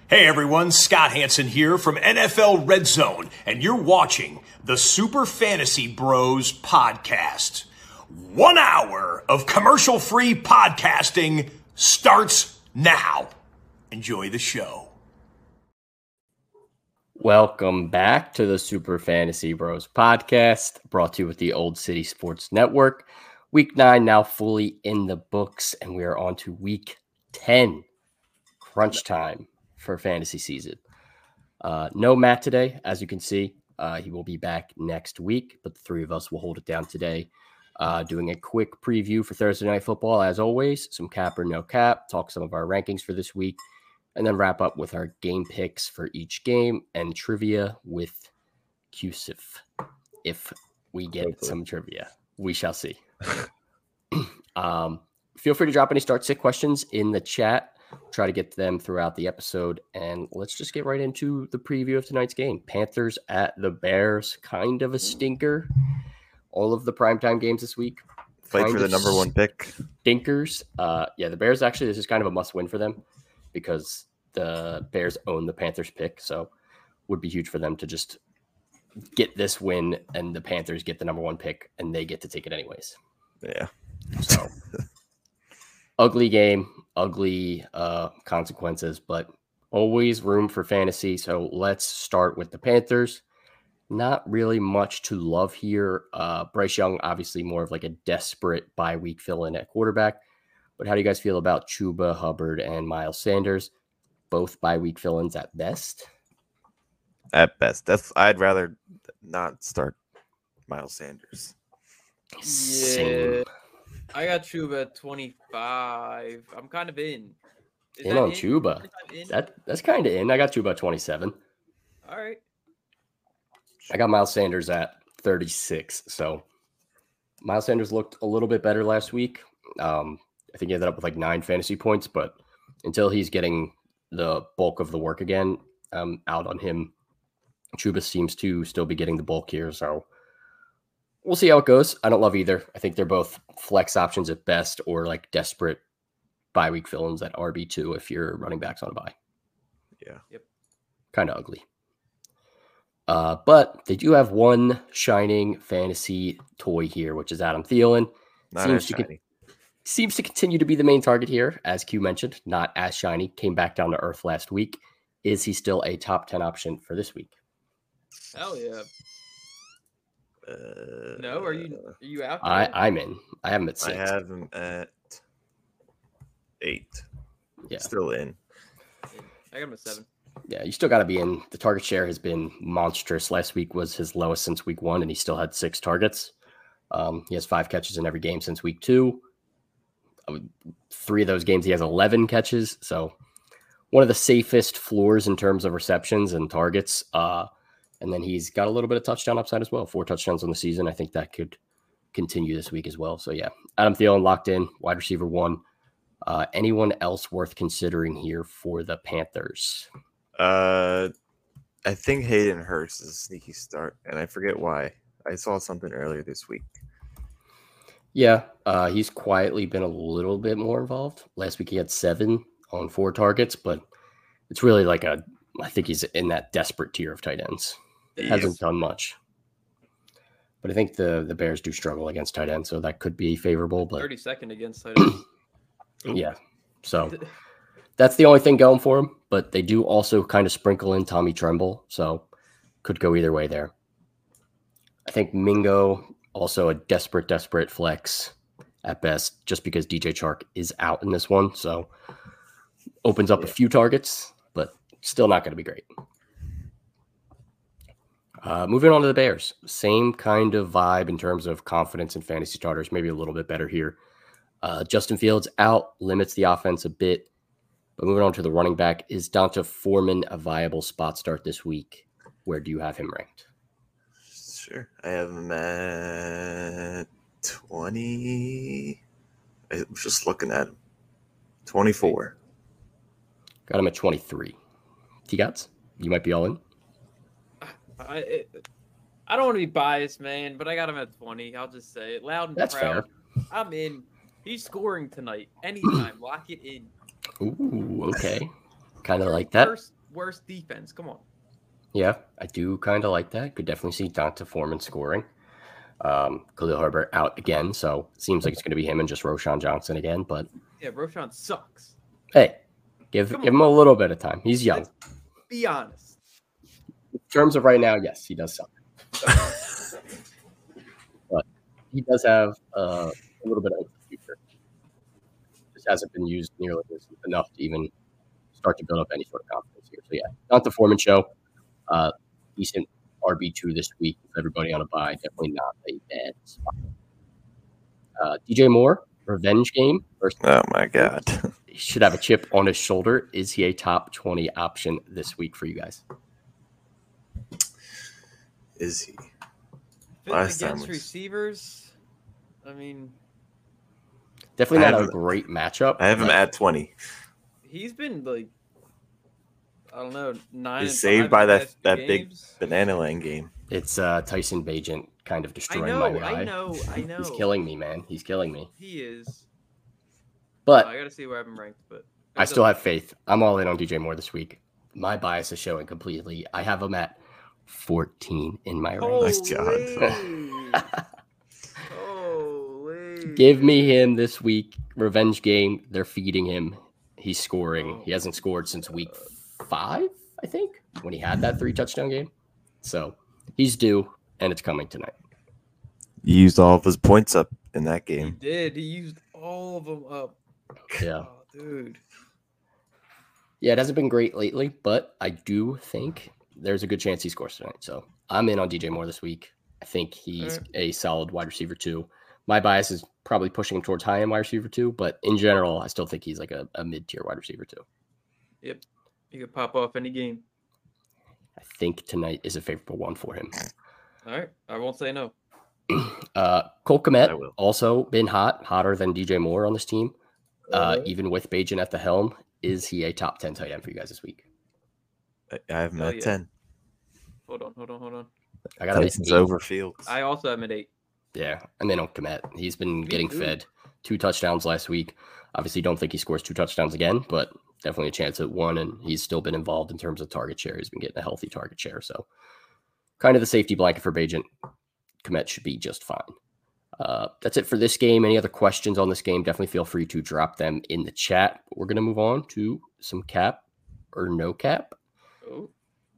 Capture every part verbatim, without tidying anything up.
Hey everyone, Scott Hansen here from N F L Red Zone, and you're watching the Super Fantasy Bros podcast. One hour of commercial-free podcasting starts now. Enjoy the show. Welcome back to the Super Fantasy Bros podcast, brought to you with the Old City Sports Network. Week nine now fully in the books, and we are on to week ten, crunch time for fantasy season. Uh, no Matt today, as you can see. Uh, he will be back next week, but the three of us will hold it down today. Uh, doing a quick preview for Thursday Night Football, as always. Some cap or no cap, talk some of our rankings for this week, and then wrap up with our game picks for each game and trivia with Q S I F. If we get Hopefully. some trivia, we shall see. um, feel free to drop any start sit questions in the chat. Try to get to them throughout the episode, and let's just get right into the preview of tonight's game. Panthers at the Bears, kind of a stinker. All of the primetime games this week. Fight for the number one pick. Stinkers. Uh, yeah, the Bears, actually, this is kind of a must-win for them because the Bears own the Panthers pick, so would be huge for them to just get this win, and the Panthers get the number one pick, and they get to take it anyways. Yeah. So, ugly game. Ugly uh, consequences, but always room for fantasy. So let's start with the Panthers. Not really much to love here. Uh, Bryce Young, obviously more of like a desperate bye week fill-in at quarterback. But how do you guys feel about Chuba Hubbard and Miles Sanders? Both bye week fill-ins at best. At best. That's I'd rather not start Miles Sanders. Yeah. Same. I got Chuba at twenty-five. I'm kind of in. Is in on in? Chuba. In? That that's kind of in. I got Chuba at twenty-seven. All right. I got Miles Sanders at thirty-six. So Miles Sanders looked a little bit better last week. Um, I think he ended up with like nine fantasy points, but until he's getting the bulk of the work again, um, out on him. Chuba seems to still be getting the bulk here, so we'll see how it goes. I don't love either. I think they're both flex options at best or like desperate bye week fill-ins at R B two if you're running backs on a bye. Yeah. Yep. Kind of ugly. Uh, but they do have one shining fantasy toy here, which is Adam Thielen. Not seems as to shiny. Con- seems to continue to be the main target here, as Q mentioned. Not as shiny. Came back down to earth last week. Is he still a top ten option for this week? Hell yeah. Uh, no, are you are you out there? I, I'm in. I have him at six. I have him at eight. Yeah. Still in. I got him at seven. Yeah, you still got to be in. The target share has been monstrous. Last week was his lowest since week one, and he still had six targets. Um, he has five catches in every game since week two. Three of those games, he has eleven catches. So one of the safest floors in terms of receptions and targets. Uh, and then he's got a little bit of touchdown upside as well. Four touchdowns on the season. I think that could continue this week as well. So, yeah, Adam Thielen locked in, wide receiver one. Uh, anyone else worth considering here for the Panthers? Uh, I think Hayden Hurst is a sneaky start, and I forget why. I saw something earlier this week. Yeah, uh, he's quietly been a little bit more involved. Last week he had seven on four targets, but it's really like a – I think he's in that desperate tier of tight ends. Yes. Hasn't done much. But I think the, the Bears do struggle against tight ends, so that could be favorable. But thirty-second against tight ends. Yeah, so that's the only thing going for him. But they do also kind of sprinkle in Tommy Tremble, so could go either way there. I think Mingo, also a desperate, desperate flex at best, just because D J Chark is out in this one. So opens up yeah. a few targets, but still not going to be great. Uh, moving on to the Bears. Same kind of vibe in terms of confidence in fantasy starters, maybe a little bit better here. Uh, Justin Fields out, limits the offense a bit. But moving on to the running back, is D'Onta Foreman a viable spot start this week? Where do you have him ranked? Sure. I have him at twenty. I was just looking at him. twenty-four. Got him at twenty-three. T-Gots, you might be all in. I it, I don't want to be biased, man, but I got him at twenty. I'll just say it loud and That's proud. fair. I'm in. He's scoring tonight. Anytime. Lock it in. Ooh, okay. Kind of like that. First, worst defense. Come on. Yeah, I do kind of like that. Could definitely see Donta Foreman scoring. Um, Khalil Herbert out again, so it seems like it's going to be him and just Roshan Johnson again. But Yeah, Roshan sucks. hey, give Come give him a little bit of time. He's young. Let's be honest. In terms of right now, yes, he does suck. But he does have uh, a little bit of a future. Just hasn't been used nearly enough to even start to build up any sort of confidence here. So yeah, Donta Foreman show. Uh, decent R B two this week with everybody on a bye. Definitely not a bad spot. Uh, D J Moore, revenge game. First, Oh my god. he should have a chip on his shoulder. Is he a top twenty option this week for you guys? Is he? Fitting Last time against was- receivers. I mean, Definitely I not a have- great matchup. I have him but at twenty. he's been like, I don't know, nine. He's and saved five by in the that past two that big games. banana land game. It's uh, Tyson Bagent kind of I destroying know, my guy. I know, I know. He's killing me, man. He's killing me. He is. But I gotta see where I have him ranked, but I still have faith. I'm all in on D J Moore this week. My bias is showing completely. I have him at fourteen in my Oh, ranks. Nice job. Holy. Give me him this week. Revenge game. They're feeding him. He's scoring. Oh. He hasn't scored since week five, I think, when he had that three touchdown game. So he's due, and it's coming tonight. He used all of his points up in that He game. did. He used all of them up. Yeah. Oh, dude. Yeah, it hasn't been great lately, but I do think there's a good chance he scores tonight. So I'm in on D J Moore this week. I think he's Alright. a solid wide receiver too. My bias is probably pushing him towards high end wide receiver too, but in general, I still think he's like a, a mid tier wide receiver too. Yep. He could pop off any game. I think tonight is a favorable one for him. All right. I won't say no. Uh, Cole I Kmet will. also been hot, hotter than D J Moore on this team. Uh, Uh, even with Bajan at the helm, is he a top ten tight end for you guys this week? I I have him Hell at yeah. ten. Hold on, hold on, hold on. I got him at Tyson's eight. over Fields. I also have him at eight. Yeah, and then on Komet, he's been Me getting too. fed two touchdowns last week. Obviously, don't think he scores two touchdowns again, but definitely a chance at one. And he's still been involved in terms of target share. He's been getting a healthy target share, so kind of the safety blanket for Bagent. Komet should be just fine. Uh, that's it for this game. Any other questions on this game? Definitely feel free to drop them in the chat. We're gonna move on to some cap or no cap. Oh,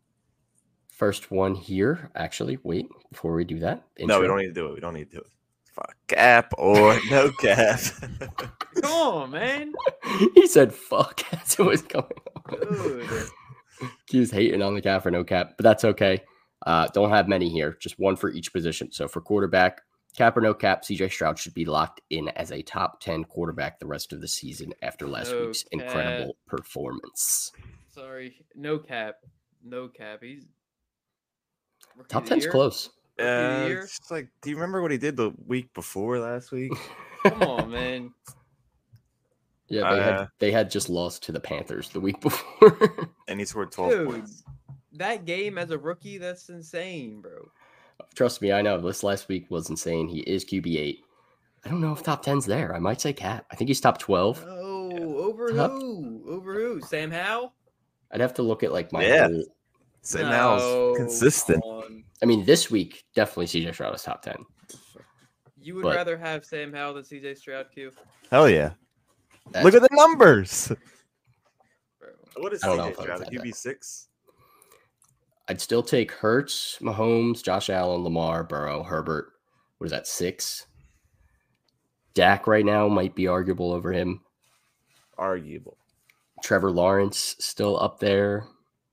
First one here. Actually, wait before we do that. No, intro. we don't need to do it. We don't need to do it. Fuck cap or no cap. come on, man. He said fuck as it was going on. Dude. He was hating on the cap or no cap, but that's okay. Uh, don't have many here, just one for each position. So for quarterback, cap or no cap, C J Stroud should be locked in as a top ten quarterback the rest of the season after last No week's cap. incredible performance. Sorry. No cap. No cap. He's Rookie Top of the ten's year? close. Rookie of the Uh, year? it's just like, do you remember what he did the week before last week? Come on, man. Yeah, they Uh, had they had just lost to the Panthers the week before. And he scored twelve Dude, points. that game as a rookie, that's insane, bro. Trust me, I know this last week was insane. He is Q B eight. I don't know if top ten's there. I might say cap. I think he's top twelve. No, over Top- who? Over who? Sam Howell? I'd have to look at like my Yeah. whole. Sam No, Howell's consistent. come on. I mean, this week definitely C J Stroud is top ten. You would But- rather have Sam Howell than C J Stroud, Q? Hell yeah. That's- Look at the numbers. Bro. What is I don't know C J if I would Stroud? say Q B that. six? I'd still take Hurts, Mahomes, Josh Allen, Lamar, Burrow, Herbert. What is that, six? Dak right now might be arguable over him. Arguable. Trevor Lawrence still up there.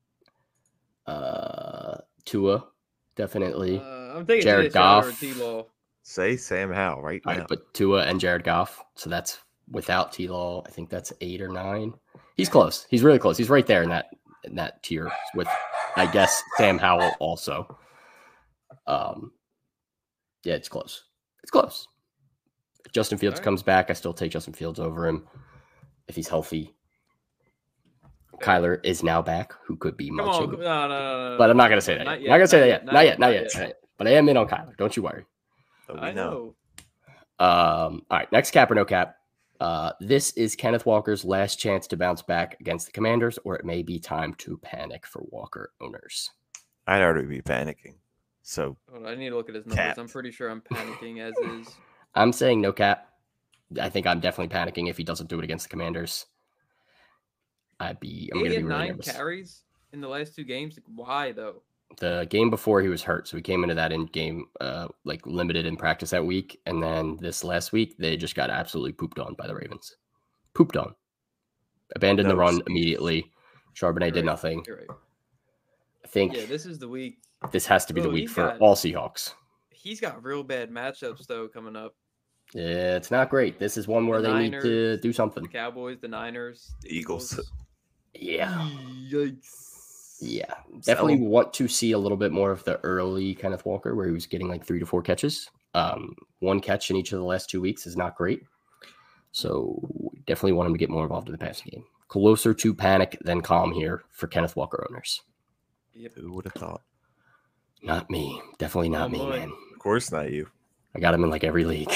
Uh, Tua, definitely. Uh, I'm thinking Jared C J Stroud Goff. or T-Law. Say Sam Howell right All now. right, but Tua and Jared Goff. So that's without T Law. I think that's eight or nine. He's close. He's really close. He's right there in that in that tier with, I guess, Sam Howell also. Um, yeah, it's close. It's close. If Justin Fields All right. comes back, I still take Justin Fields over him if he's healthy. Kyler is now back, who could be Come munching. on, come- no, no, no, no. But I'm not going to say that. Not Yet. Not going to say that yet. not Not yet. Not yet. Not yet. But I am in on Kyler. Don't you worry. But we I know. know. Um, all right. Next cap or no cap. Uh, this is Kenneth Walker's last chance to bounce back against the Commanders, or it may be time to panic for Walker owners. I'd already be panicking. So Hold on, I need to look at his numbers. Cap. I'm pretty sure I'm panicking as is. I'm saying no cap. I think I'm definitely panicking if he doesn't do it against the Commanders. I'd be. I'm Eight going to be and really nine nervous. carries in the last two games. Like, why though? The game before he was hurt, so he came into that in game uh, like limited in practice that week, and then this last week they just got absolutely pooped on by the Ravens. Pooped on. Abandoned No the run excuse. immediately. Charbonnet You're did right. nothing. You're right. I think Yeah, this is the week. this has to be the Bro, week he's for got- all Seahawks. He's got real bad matchups though coming up. Yeah, it's not great. This is one where The they need to Niners, do The something. Cowboys, the Niners, the Eagles. Yeah. Yikes. Yeah. Definitely want to see a little bit more of the early Kenneth Walker where he was getting like three to four catches. Um, one catch in each of the last two weeks is not great. So definitely want him to get more involved in the passing game. Closer to panic than calm here for Kenneth Walker owners. Yep. Who would have thought? Not me. Definitely not Oh, me, boy. man. Of course not you. I got him in like every league.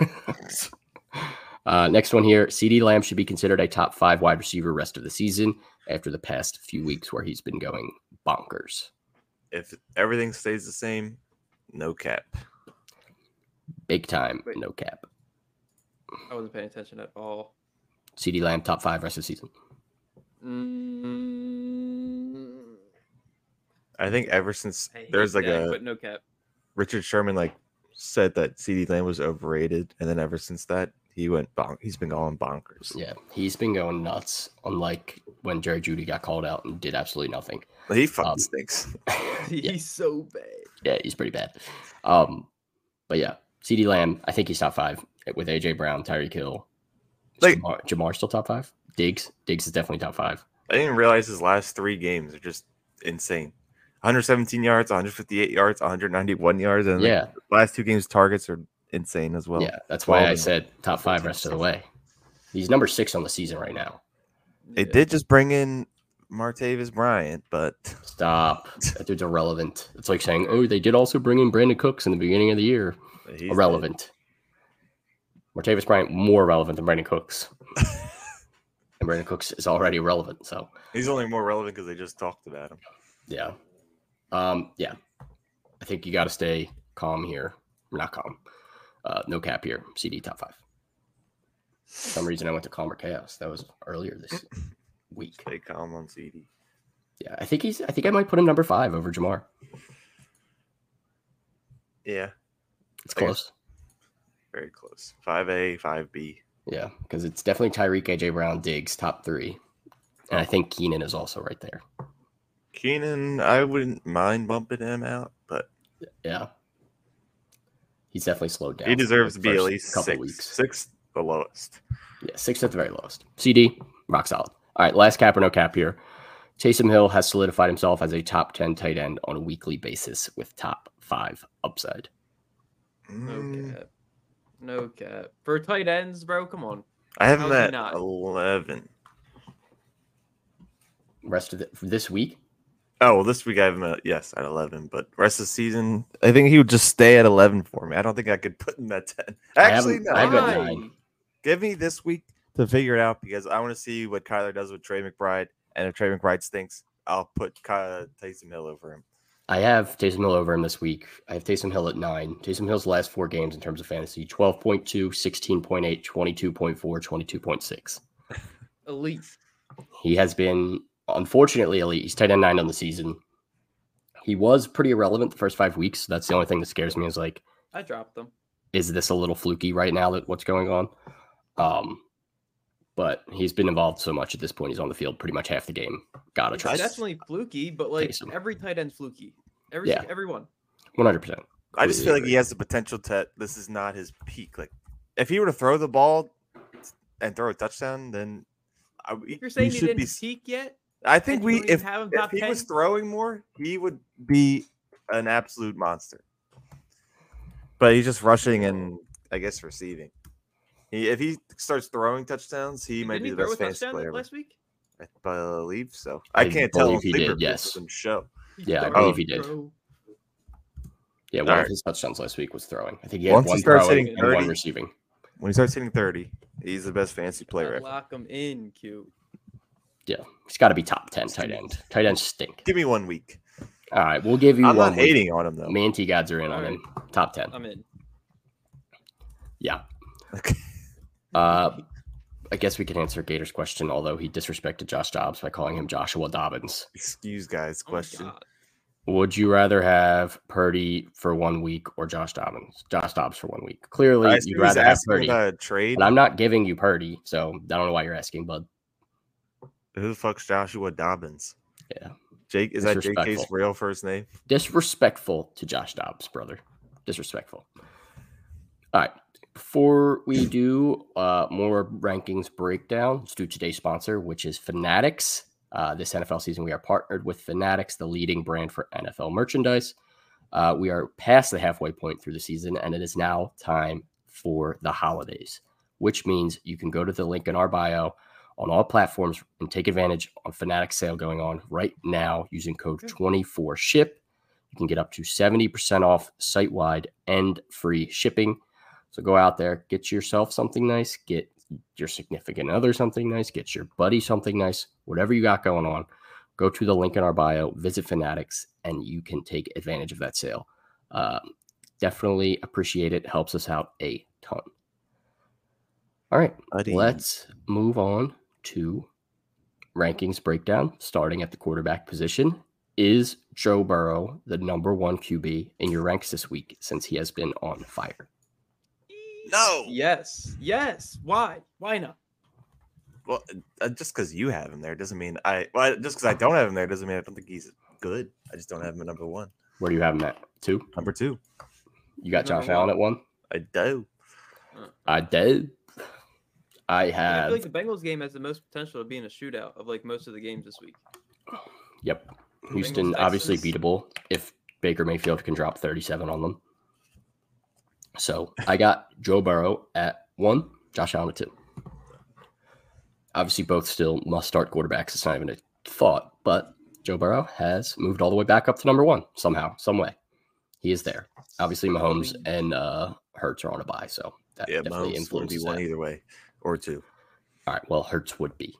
uh, next one here. CeeDee Lamb should be considered a top five wide receiver rest of the season after the past few weeks where he's been going bonkers. If everything stays the same, no cap. Big time, Wait. no cap. I wasn't paying attention at all. CeeDee Lamb, top five rest of the season. Mm, I think ever since I hate there's like that, a but no cap. Richard Sherman like said that CeeDee Lamb was overrated, and then ever since that he went bonk. He's been going bonkers. Yeah, he's been going nuts, unlike when Jerry Jeudy got called out and did absolutely nothing. But he fucking Um, stinks. yeah, He's so bad. yeah, he's pretty bad. Um, but yeah, CeeDee Lamb, I think he's top five with A J Brown, Tyreek Hill. Like- Jamar, Jamar still top five? Diggs? Diggs is definitely top five. I didn't realize his last three games are just insane. one hundred seventeen yards, one hundred fifty-eight yards, one hundred ninety-one yards, and Yeah, the last two games targets are insane as well. yeah, that's why twelve I and said top five rest of the way. He's number six on the season right now. They Yeah. did just bring in Martavis Bryant, but Stop. That dude's irrelevant. It's like saying, oh, they did also bring in Brandon Cooks in the beginning of the year. he's Irrelevant. Martavis Bryant more relevant than Brandon Cooks. And Brandon Cooks is already relevant. So He's only more relevant because they just talked about him. yeah. Um, yeah. I think you gotta stay calm here. Not calm. Uh, no cap here. C D top five. For some reason I went to calm or chaos. That was earlier this week. Stay calm on C D. Yeah, I think he's I think I might put him number five over Jamar. Yeah, It's I guess- close. very close. Five A, five B. Yeah, because it's definitely Tyreek, A J Brown, Diggs, top three. And I think Keenan is also right there. Keenan, I wouldn't mind bumping him out, but Yeah. He's definitely slowed down. he deserves to the be at first least couple six. weeks. Six, the lowest. Yeah, six at the very lowest. C D, rock solid. All right, last cap or no cap here. Taysom Hill has solidified himself as a top ten tight end on a weekly basis with top five upside. No Mm, cap. No cap. For tight ends, bro, come on. I have him How's he at not? eleven. Rest of the, for this week, Oh, well, this week I have him at, yes, at eleven, but rest of the season, I think he would just stay at eleven for me. I don't think I could put him at ten. I have Actually, him- no. I have him at Why? nine. Give me this week to figure it out because I want to see what Kyler does with Trey McBride. And if Trey McBride stinks, I'll put Ky- Taysom Hill over him. I have Taysom Hill over him this week. I have Taysom Hill at nine. Taysom Hill's last four games in terms of fantasy, twelve point two, sixteen point eight, twenty-two point four, twenty-two point six. Elite. He has been, unfortunately, elite. He's tight end nine on the season. He was pretty irrelevant the first five weeks. That's the only thing that scares me is like, I dropped them. is this a little fluky right now that what's going on? Um, but he's been involved so much at this point. He's on the field pretty much half the game. Gotta It's trust. definitely fluky, but like Taysom. every tight end's fluky. Every Yeah. everyone. one hundred percent. I just feel like he has the potential to. This is not his peak. Like, if he were to throw the ball and throw a touchdown, then I, If you're saying we he should didn't be. peak yet, I think and you we, don't even if, have him if top he ten? was throwing more, he would be an absolute monster. But he's just rushing and I guess receiving. He, if he starts throwing touchdowns, he might didn't be he the throw a best fantasy touchdown player ever. last week? I believe so. I I, can't tell. believe on he Sleeper did, because it yes. doesn't show. Yeah, I Throw, believe he did. throw. Yeah, one All of right. his touchdowns last week was throwing. I think he had Once he one starts throwing hitting and one thirty receiving. When he starts hitting thirty, he's the best fantasy player Gotta ever. lock him in, Q. Yeah, he's got to be top ten tight end. Tight ends stink. Give me one week. All right, we'll give you I'm one not week. hating on him though. Manti gods are in on All him. Top ten. I'm in. Yeah. Okay. Uh, I guess we can answer Gator's question, although he disrespected Josh Dobbs by calling him Joshua Dobbins. Excuse guys. Oh my Question. God. Would you rather have Purdy for one week or Josh Dobbins? Josh Dobbs for one week. Clearly, I you'd assume he's rather have asking Purdy. about a trade. And I'm not giving you Purdy, so I don't know why you're asking, bud. Who the fuck's Joshua Dobbins? Yeah. Jake is that J K's Disrespectful. real first name? Disrespectful to Josh Dobbs, brother. Disrespectful. All right. Before we do uh, more rankings breakdown, let's do today's sponsor, which is Fanatics. Uh, this N F L season, we are partnered with Fanatics, the leading brand for N F L merchandise. Uh, we are past the halfway point through the season, and it is now time for the holidays, which means you can go to the link in our bio on all platforms and take advantage of Fanatics sale going on right now using code twenty-four ship. You can get up to seventy percent off site-wide and free shipping. So go out there, get yourself something nice, get your significant other something nice, get your buddy something nice, whatever you got going on. Go to the link in our bio, visit Fanatics, and you can take advantage of that sale. Uh, definitely appreciate it. Helps us out a ton. All right, Buddy. let's move on to rankings breakdown, starting at the quarterback position. Is Joe Burrow the number one Q B in your ranks this week since he has been on fire? No. Yes. Yes. Why? Why not? Well, uh, just because you have him there doesn't mean I. Well, just because I don't have him there doesn't mean I don't think he's good. I just don't have him at number one. Where do you have him at? Two? Number two. You got Number Josh Allen one. at one? I do. I did. I I have. feel like the Bengals game has the most potential to be in a shootout of like most of the games this week. Yep. Houston Bengals, obviously Texans. beatable if Baker Mayfield can drop thirty-seven on them. So I got Joe Burrow at one, Josh Allen at two. Obviously, both still must start quarterbacks. It's not even a thought, but Joe Burrow has moved all the way back up to number one somehow, some way. He is there. Obviously, Mahomes and uh, Hurts are on a bye, so that Yeah, definitely Mahomes would be influences one that. either way or two. All right, well, Hurts would be.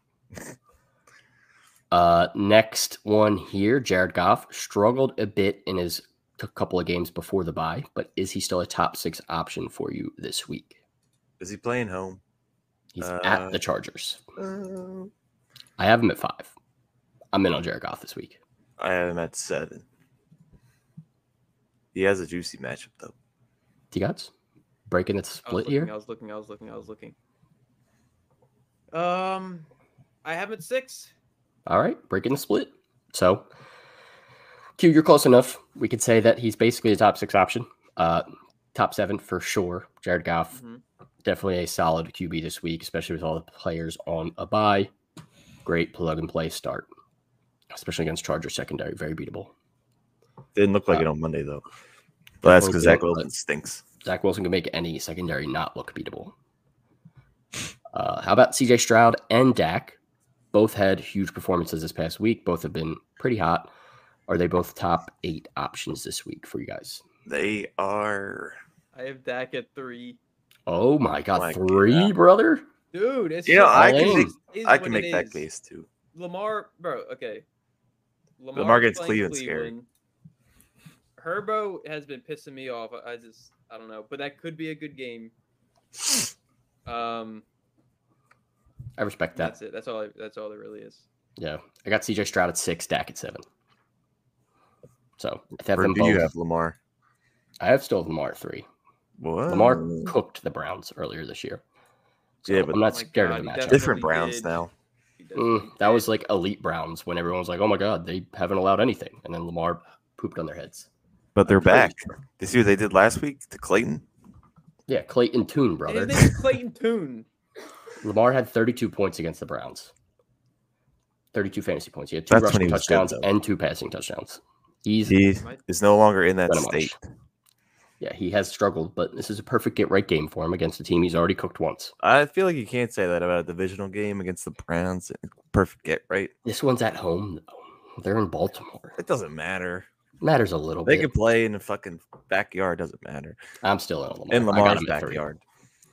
Uh, next one here, Jared Goff struggled a bit in his t- couple of games before the bye, but is he still a top six option for you this week? Is he playing home? He's Uh, at the Chargers. Uh, I have him at five. I'm in on Jared Goff this week. I have him at seven. He has a juicy matchup though. T-Gots? Breaking the I was split looking, here? I was looking. I was looking. I was looking. Um, I have him at six. All right, breaking the split. So, Q, you're close enough. We could say that he's basically a top six option. Uh, top seven for sure. Jared Goff, Mhm. definitely a solid Q B this week, especially with all the players on a bye. Great plug and play start, especially against Chargers secondary. Very beatable. Didn't look like Uh, it on Monday though. But that's because Zach Wilson, Wilson stinks. Zach Wilson can make any secondary not look beatable. Uh, how about C J Stroud and Dak? Both had huge performances this past week. Both have been pretty hot. Are they both top eight options this week for you guys? They are. I have Dak at three. Oh my God, My three, God. brother? Dude, it's You know, just- I all can in. make is I what can make it that is. case too. Lamar, bro. Okay. Lamar gets playing Cleveland scary. Herbo has been pissing me off. I just, I don't know, but that could be a good game. Um, I respect that. that's it. That's all. I, that's all there really is. Yeah. I got C J Stroud at six, Dak at seven. So I have Or them do you both. have Lamar? I have still Lamar at three. What? Lamar cooked the Browns earlier this year. So Yeah, but- I'm not Oh my scared God, of the he matchup. definitely Different Browns did. now. He definitely Mm, that was did. like elite Browns when everyone was like, oh my God, they haven't allowed anything. And then Lamar pooped on their heads. But they're I'm pretty back. sure. You see what they did last week to Clayton? Yeah, Clayton Toon, And brother. his name is Clayton Toon. Lamar had thirty-two points against the Browns. thirty-two fantasy points. He had two That's when rushing he was good, touchdowns though. and two passing touchdowns. He's He is no longer in that Pretty much. state. yeah, he has struggled, but this is a perfect get right game for him against a team he's already cooked once. I feel like you can't say that about a divisional game against the Browns. Perfect get right. This one's at home though. They're in Baltimore. It doesn't matter. Matters a little They bit. could play in the fucking backyard. Doesn't matter. I'm still in Lamar. In I got Lamar's him at three. backyard.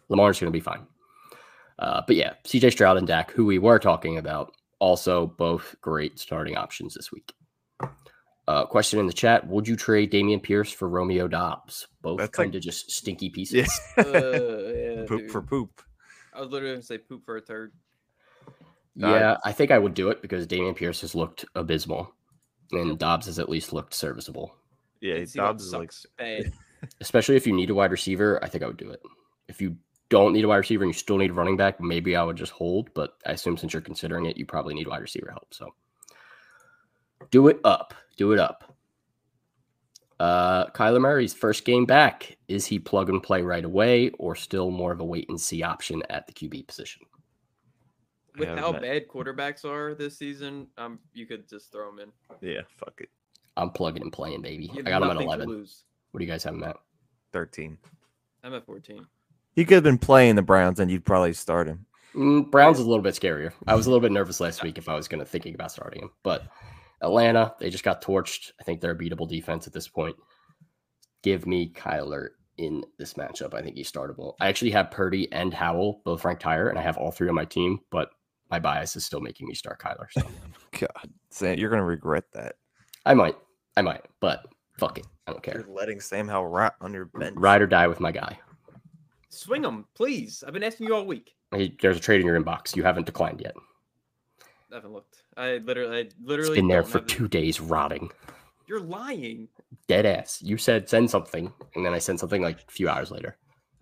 Lamar's going to be fine. Uh, but yeah, C J Stroud and Dak, who we were talking about, also both great starting options this week. Uh, question in the chat: would you trade Dameon Pierce for Romeo Dobbs? Both That's kind like- of just stinky pieces. Yeah. Uh, yeah, poop dude. for poop. I was literally gonna say poop for a third. Yeah, I think I would do it because Dameon Pierce has looked abysmal, and Dobbs has at least looked serviceable. Yeah, And Seahawks Dobbs is like sucks bad. Especially if you need a wide receiver, I think I would do it. If you don't need a wide receiver and you still need a running back, maybe I would just hold. But I assume since you're considering it, you probably need wide receiver help. So do it up. Do it up. Uh, Kyler Murray's first game back. Is he plug and play right away or still more of a wait and see option at the Q B position? With Yeah, how but- bad quarterbacks are this season, um, you could just throw them in. yeah, fuck it. I'm plugging and playing, baby. You I have got him at nothing to eleven. lose. What do you guys have him at? thirteen. I'm at fourteen. He could have been playing the Browns, and you'd probably start him. Mm, Browns is a little bit scarier. I was a little bit nervous last week if I was going to thinking about starting him, but Atlanta, they just got torched. I think they're a beatable defense at this point. Give me Kyler in this matchup. I think he's startable. I actually have Purdy and Howell both ranked higher, and I have all three on my team, but my bias is still making me start Kyler. So God, Sam, you're gonna regret that. I might, I might, but fuck it. I don't care. You're letting Sam Howell rot on your bench. Ride or die with my guy. Swing them, please. I've been asking you all week. Hey, there's a trade in your inbox. You haven't declined yet. I haven't looked. I literally, I It's literally been there don't for have the- two days rotting. You're lying. Dead ass. You said send something, and then I sent something like a few hours later.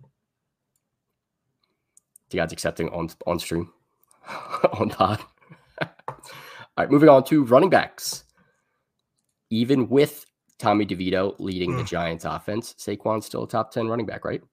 The guys accepting on on stream, on pod. All right, moving on to running backs. Even with Tommy DeVito leading the Giants offense, Saquon's still a top ten running back, right?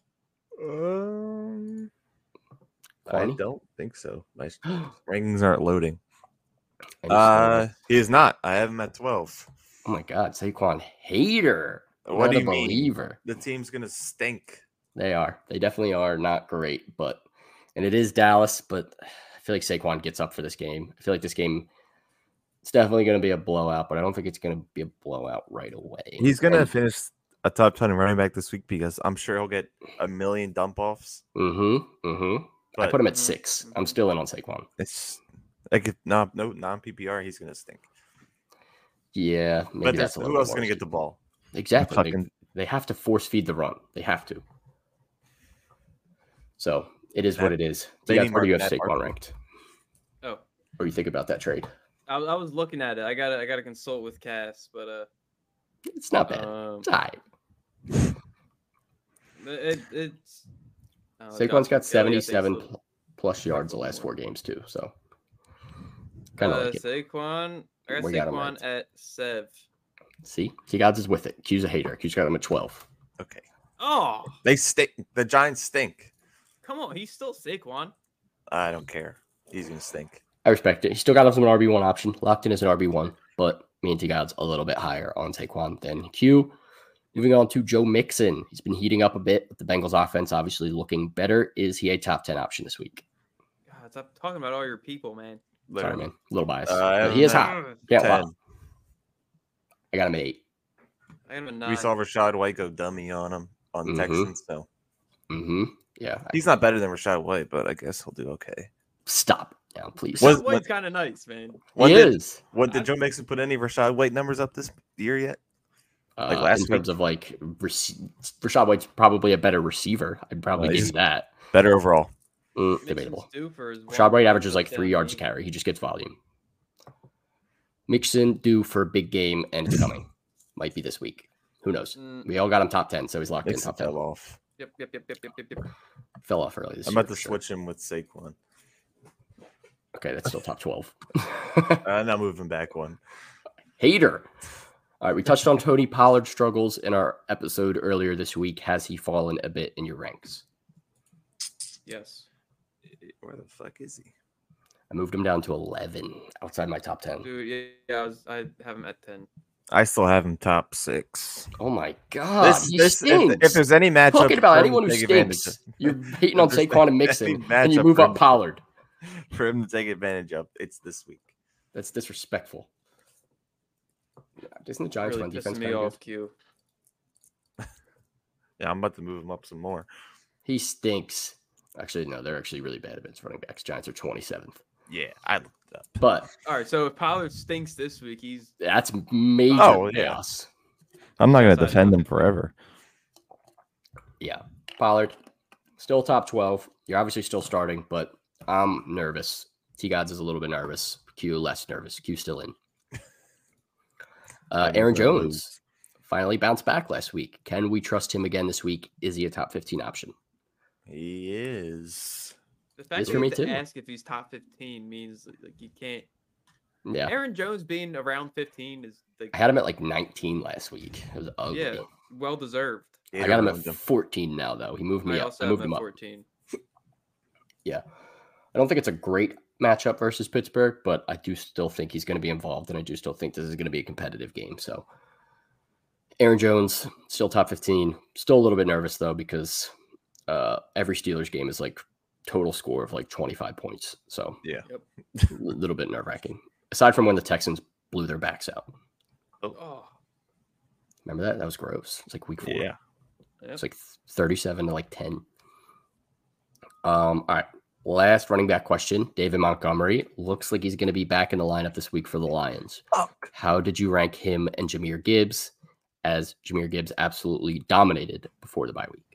Um, I Kwame? don't think so. My rankings aren't loading. And he's still- Uh, he is not. I have him at twelve. oh my God, Saquon hater. What Not do a you mean? believer. The team's gonna stink. They are. They definitely are not great, but and it is Dallas, but I feel like Saquon gets up for this game. I feel like this game it's definitely going to be a blowout, but I don't think it's going to be a blowout right away. He's gonna And- finish a top ten running back this week because I'm sure he'll get a million dump offs. Mm-hmm. Mm-hmm. I But put him at Mhm, six. mhm. I'm still in on Saquon. it's like if no no non P P R, he's gonna stink. Yeah, maybe But that's that's a who little else bit is gonna more get the ball? Exactly. They- Fucking They have to force feed the run. They have to. So it is what That- it is. they You guys need where do you have Mark- Matt Saquon Barkley. ranked? Oh, What do you think about that trade? I, I was looking at it. I got to I got to consult with Cass, but uh, It's not bad. um, It's all right. it, it's. uh, Saquon's Josh got Kelly, I think, seventy-seven so- pl- plus yards the last four games too. So kind of uh, like it. Saquon. I got We got him Saquon ranked. at Sev. See, T Gods is with it. Q's a hater. Q's got him at twelve. okay. Oh, They stink. The Giants stink. come on. He's still Saquon. I don't care. He's gonna stink. I respect it. He still got him as an R B one option, locked in as an R B one, but me and T Gods a little bit higher on Saquon than Q. Moving on to Joe Mixon. He's been heating up a bit with the Bengals offense obviously looking better. Is he a top ten option this week? God, stop talking about all your people, man. Sorry, Literally. man. A little biased. Uh, but he is I'm hot. Ugh, Can't lie. ten. I got him at eight. I got him a nine. We saw Rashad White go dummy on him on Mhm. Texans, so Mm-hmm. Yeah. I- he's not better than Rashad White, but I guess he'll do okay. Stop now, please. Was- Rashad White's kind of nice, man. What he did, is. what did I- Joe Mixon put any Rashad White numbers up this year yet? Uh, Like last in terms of like rec- Rashad White's probably a better receiver. I'd probably Uh, give he's- you that. Better overall. Mm, Mixon's debatable. due for his Rashad White one averages like three touchdown yards a game. carry. He just gets volume. Mixon due for a big game and it's coming. Might be this week. Who knows? Mm, We all got him top ten, so he's locked Mixon in top ten. fell off. Yep, yep, yep, yep, yep, yep, yep. Fell off early this I'm year. about to for sure. switch him with Saquon. Okay, that's still top twelve. I'm not moving back one. Hater. All right, we touched on Tony Pollard struggles in our episode earlier this week. Has he fallen a bit in your ranks? Yes. Where the fuck is he? I moved him down to eleven outside my top ten. Dude, yeah, yeah, I was I have him at ten. I still have him top six. Oh my god, This, he this, if, stinks. if there's any matchup, Talking about for him anyone to who take advantage stinks, of- you're hating on if there's Saquon and any Mixon, and you matchup move for up him to- Pollard. for him to take advantage of, it's this week. That's disrespectful. Isn't the Giants Really run pissing defense me kind of off, good? Q. Yeah, I'm about to move him up some more. He stinks. Actually, no, they're actually really bad against running backs. Giants are twenty-seventh. Yeah, I looked it up. But All right, so if Pollard stinks this week, he's that's major Oh, yeah. chaos. I'm not going Outside to defend line. him forever. Yeah. Pollard, still top twelve. You're obviously still starting, but I'm nervous. T Gods is a little bit nervous. Q less nervous. Q still in. Uh, Aaron Jones finally bounced back last week. Can we trust him again this week? Is he a top fifteen option? He is. the fact It's that for you me have to too. ask if he's top fifteen means like you can't. Yeah. Aaron Jones being around fifteen is like I had him at like nineteen last week. It was ugly. yeah, well deserved. I got him at fourteen now, though. He moved me I up. also I have moved him him at up. fourteen. Yeah. I don't think it's a great matchup versus Pittsburgh, but I do still think he's going to be involved, and I do still think this is going to be a competitive game. So Aaron Jones, still top fifteen. Still a little bit nervous, though, because uh, every Steelers game is like total score of like twenty-five points. So Yeah. Yep. a little bit nerve-wracking. Aside from when the Texans blew their backs out. Oh, Remember that? That was gross. It's like week four. Yeah. yep. It's like thirty-seven to like ten. Um, all right. Last running back question. David Montgomery looks like he's going to be back in the lineup this week for the Lions. Fuck. How did you rank him and Jahmyr Gibbs, as Jahmyr Gibbs absolutely dominated before the bye week?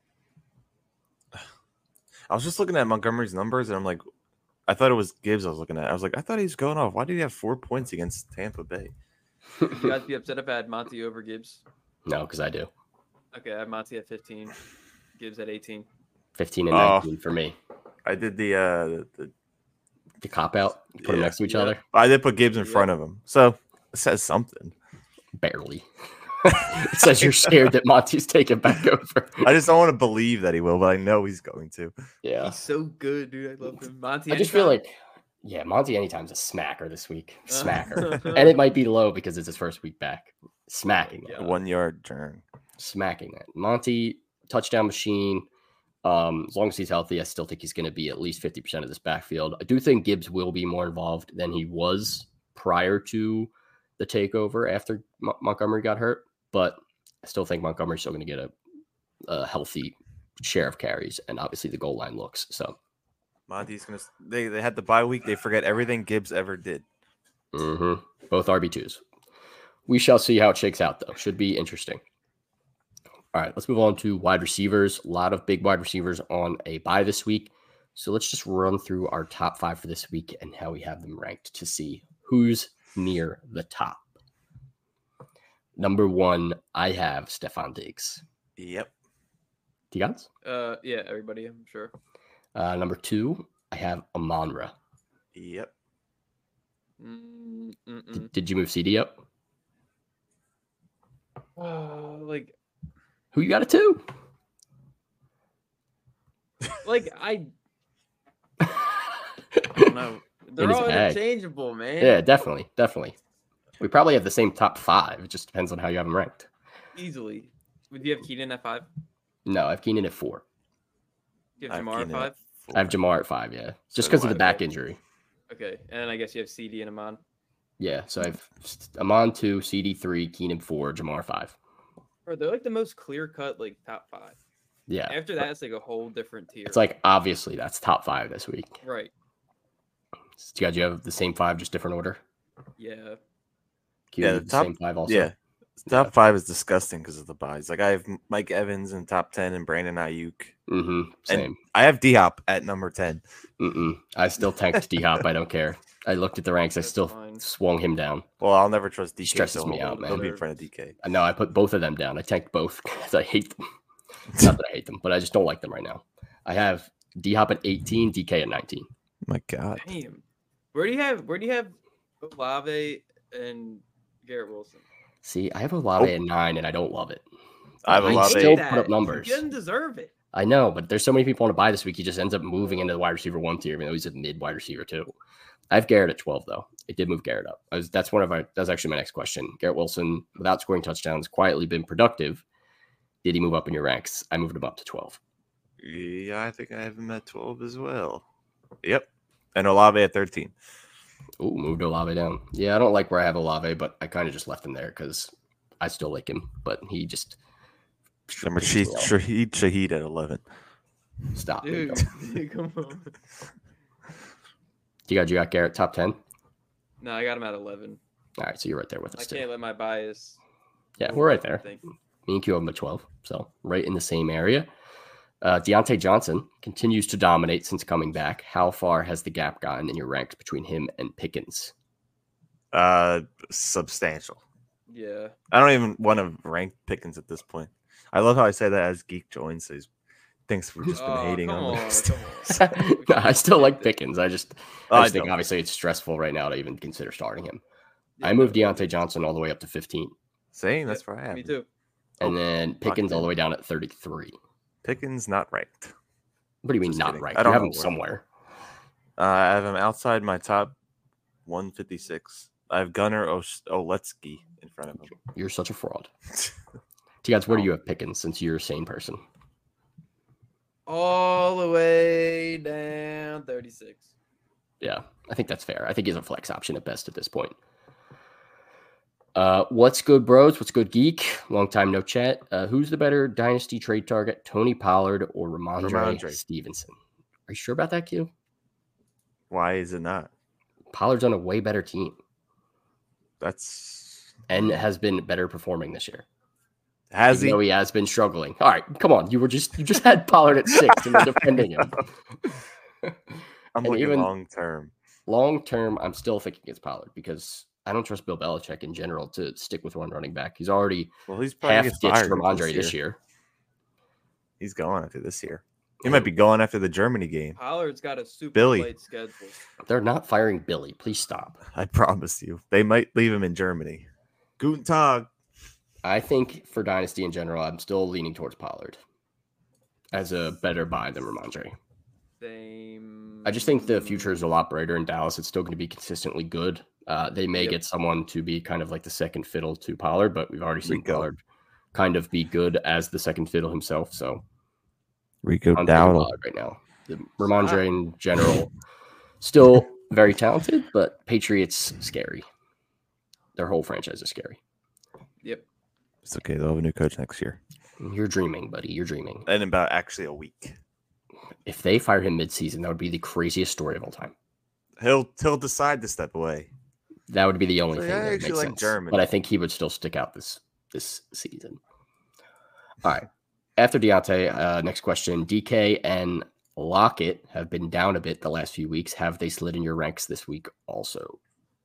I was just looking at Montgomery's numbers, and I'm like, I thought it was Gibbs I was looking at. I was like, I thought he was going off. Why did he have four points against Tampa Bay? You guys be upset if I had Monty over Gibbs? No, because I do. Okay, I have Monty at fifteen, Gibbs at eighteen. fifteen and Oh. nineteen for me. I did the uh the The cop out, put them Yeah. next to each Yeah. other, I did put Gibbs in Yeah. front of him, so it says something. barely. It says you're scared that Monty's taking back over. I just don't want to believe that he will, but I know he's going to. Yeah. He's so good, dude. I love him. Monty. I just feel anytime? like, yeah, Monty anytime's a smacker this week. Smacker. And it might be low because it's his first week back. Smacking it. Yeah. One yard turn. Smacking it. Monty, touchdown machine. Um, as long as he's healthy, I still think he's going to be at least fifty percent of this backfield. I do think Gibbs will be more involved than he was prior to the takeover after Mo- Montgomery got hurt, but I still think Montgomery's still going to get a, a healthy share of carries, and obviously the goal line looks. So Monty's gonna. They they had the bye week. They forget everything Gibbs ever did. mhm. Both R B twos. We shall see how it shakes out, though. Should be interesting. All right, let's move on to wide receivers. A lot of big wide receivers on a bye this week. So let's just run through our top five for this week and how we have them ranked to see who's near the top. Number one, I have Stephon Diggs. Yep. T-Gods? Uh, yeah, everybody, I'm sure. Uh, number two, I have Amon-Ra. Yep. Mm, mm-mm. Did you move C D up? Uh, like, Who you got it to? like I, I don't know. They're his all bag. interchangeable, man. Yeah, definitely, definitely. We probably have the same top five. It just depends on how you have them ranked. Easily. Would you have Keenan at five? No, I have Keenan at four. Do you I have have Jamar at Keenan at five? I have Jamar at five, yeah. Just So because do of I. the back injury. Okay, and then I guess you have C D and Amon. Yeah, so I have Amon two, C D three, Keenan four, Jamar five. Or they're like the most clear cut, like top five. Yeah. After that, it's like a whole different tier. It's like obviously that's top five this week. right. Do you guys you have the same five, just different order? Yeah. Q, Yeah, you the have top- same five also. Yeah. Top five is disgusting because of the buys. Like I have Mike Evans in top ten and Brandon Ayuk. Mm-hmm. Same. I have D Hop at number ten. Mm-mm. I still tanked D Hop. I don't care. I looked at the ranks. I That's still fine. swung him down. Well, I'll never trust D K. Stresses so me he'll- out, man. He'll be in front of D K. I know I put both of them down. I tanked both because I hate them. Not that I hate them, but I just don't like them right now. I have D Hop at eighteen, D K at nineteen. My God. Damn. Where do you have where do you have Olave and Garrett Wilson? See, I have Olave Oh. at nine, and I don't love it. I have I Olave. still hate put up that. numbers. He doesn't deserve it. I know, but there's so many people on a buy this week. He just ends up moving into the wide receiver one tier, even though he's a mid wide receiver too. I have Garrett at twelve, though. It did move Garrett up. I was, that's one of our. That's actually my next question. Garrett Wilson, without scoring touchdowns, quietly been productive. Did he move up in your ranks? I moved him up to twelve. Yeah, I think I have him at twelve as well. Yep. And Olave at thirteen. Ooh, moved Olave down. Yeah, I don't like where I have Olave, but I kind of just left him there because I still like him, but he just Number pisses me Shahid, off. Shahid, Shahid at eleven. Stop. me, Dude, though. dude, come on. You got you got Garrett top ten. No, I got him at eleven. All right, so you're right there with I us can't too. let my bias. Yeah, rule we're right what I there. think. Me and Q have him at twelve, so right in the same area. Uh, Deontay Johnson continues to dominate since coming back. How far has the gap gotten in your ranks between him and Pickens? Uh, substantial. Yeah. I don't even want to rank Pickens at this point. I love how I say that as Geek joins. So he thinks we've just been Oh, hating come on on, Lucas. come on. No, I still like Pickens. I just, Oh, I I just think don't. obviously it's stressful right now to even consider starting him. Yeah, I moved no, Deontay Johnson all the way up to fifteen, Same. That's yeah, where I have Me him. too. and Oh, then lock Pickens it all the in. way down at thirty-three. Pickens not ranked. What do you mean Just not kidding. right? I You don't have know him where. somewhere. Uh, I have him outside my top one fifty-six. I have Gunnar Os- Oletsky in front of him. You're such a fraud. T-Gods, where do Oh. you have Pickens since you're a sane person? All the way down thirty-six. Yeah, I think that's fair. I think he's a flex option at best at this point. Uh, what's good, bros? What's good, geek? Long time no chat. Uh, who's the better dynasty trade target, Tony Pollard or Ramondre, Ramondre. Stevenson? Are you sure about that, Q? Why is it not? Pollard's on a way better team That's and has been better performing this year. has Even he? though he has been struggling. All right, come on. You were just you just had Pollard at six and you're defending him. I'm and looking even- long term. Long term, I'm still thinking it's Pollard because I don't trust Bill Belichick in general to stick with one running back. He's already Well, he's probably half gets ditched fired Ramondre this year. He's going after this year. He might be going after the Germany game. Pollard's got a super Billy. light schedule. They're not firing Billy. Please stop. I promise you. They might leave him in Germany. Guten Tag. I think for Dynasty in general, I'm still leaning towards Pollard as a better buy than Ramondre. Same. I just think the future is a lot brighter in Dallas. It's still going to be consistently good. Uh, they may Yep. get someone to be kind of like the second fiddle to Pollard, but we've already seen Rico. Pollard kind of be good as the second fiddle himself. So Rico I'm taking Dowdle. Pollard right now. The Ramondre in general, still very talented, but Patriots scary. Their whole franchise is scary. Yep. It's okay. They'll have a new coach next year. You're dreaming, buddy. You're dreaming. In about actually a week. If they fired him midseason, that would be the craziest story of all time. He'll he'll decide to step away. That would be the only So, thing yeah, I that would actually make like sense. Germany. But I think he would still stick out this this season. All right. After Deontay, uh, next question. D K and Lockett have been down a bit the last few weeks. Have they slid in your ranks this week also?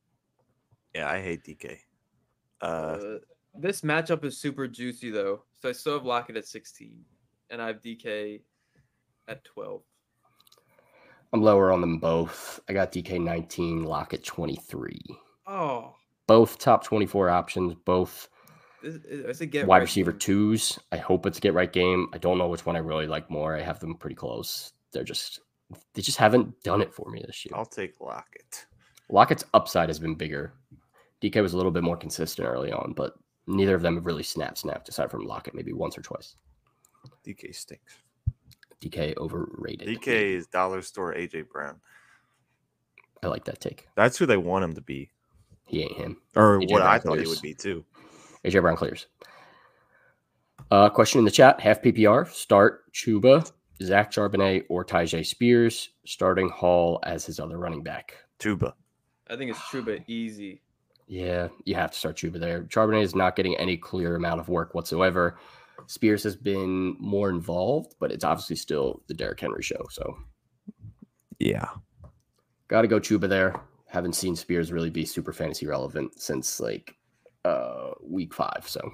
Yeah, I hate D K. Uh, Uh, this matchup is super juicy though, so I still have Lockett at sixteen, and I have D K at twelve. I'm lower on them both. I got D K nineteen, Lockett twenty-three. Oh, Both top twenty-four options, both this, it's a get wide right receiver game. twos. I hope it's a get right game. I don't know which one I really like more. I have them pretty close. They're just they just haven't done it for me this year. I'll take Lockett. Lockett's upside has been bigger. D K was a little bit more consistent early on, but neither of them have really snapped snapped aside from Lockett maybe once or twice. D K stinks. D K overrated. D K is dollar store A J Brown. I like that take. That's who they want him to be, He ain't him. or A J what Brown I thought he clears. would be too. A J Brown clears. Uh, question in the chat: half P P R, start Chuba, Zach Charbonnet, or Tyjae Spears, starting Hall as his other running back. Tuba. I think it's Truba easy. Yeah, you have to start Chuba there. Charbonnet is not getting any clear amount of work whatsoever. Spears has been more involved, but it's obviously still the Derrick Henry show. So Yeah. got to go Chuba there. Haven't seen Spears really be super fantasy relevant since like uh, week five. So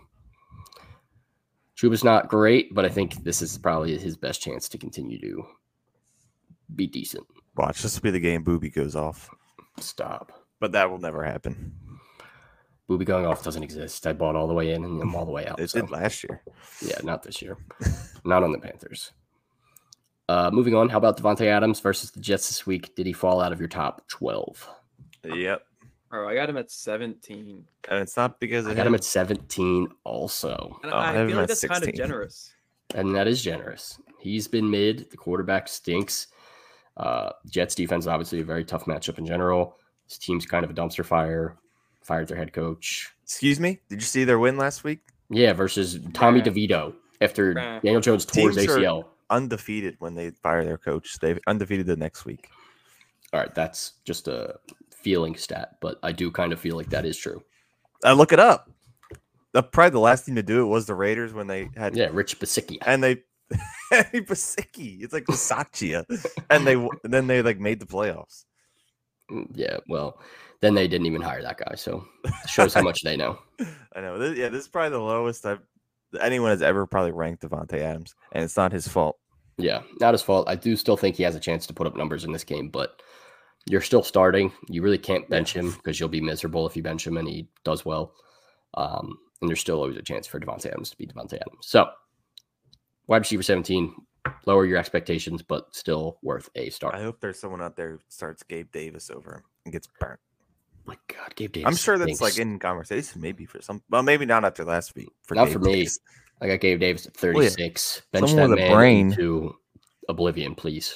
Chuba's not great, but I think this is probably his best chance to continue to be decent. Watch, this will be the game Booby goes off, Stop. but that will never happen. Booby going off doesn't exist. I bought all the way in and I'm all the way out. It so. did last year. Yeah, not this year. Not on the Panthers. Uh, moving on, how about Devontae Adams versus the Jets this week? Did he fall out of your top twelve? Yep. Oh, I got him at seventeen, And it's not because I of got him. him at seventeen also. and Oh, I I have him feel like at that's kind of sixteen. generous. And that is generous. He's been mid. The quarterback stinks. Uh, Jets defense is obviously a very tough matchup in general. This team's kind of a dumpster fire. Fired their head coach. Excuse me? Did you see their win last week? Yeah, versus Tommy Bah. DeVito after Bah. Daniel Jones tore his Teams A C are- L. undefeated when they fire their coach. They've undefeated the next week. All right, that's just a feeling stat, but I do kind of feel like that is true. I look it up. The probably the last team to do it was the Raiders when they had Yeah, Rich Basicki. and they Basicki. It's like Bisaccia, and they and then they like made the playoffs. Yeah, well, then they didn't even hire that guy, so it shows how much they know. I know. This, yeah, this is probably the lowest I've anyone has ever probably ranked Devontae Adams, and it's not his fault. Yeah, not his fault. I do still think he has a chance to put up numbers in this game, but you're still starting. You really can't bench him because you'll be miserable if you bench him and he does well. Um, and there's still always a chance for Devontae Adams to be Devontae Adams. So, wide receiver seventeen, lower your expectations, but still worth a start. I hope there's someone out there who starts Gabe Davis over him and gets burnt. My God, Gabe Davis. I'm sure that's stinks. like in conversation, maybe for some. Well, maybe not after last week. For Not Gabe for me. Davis. I got Gabe Davis at thirty-six. Bench someone that with a man brain. into oblivion, please.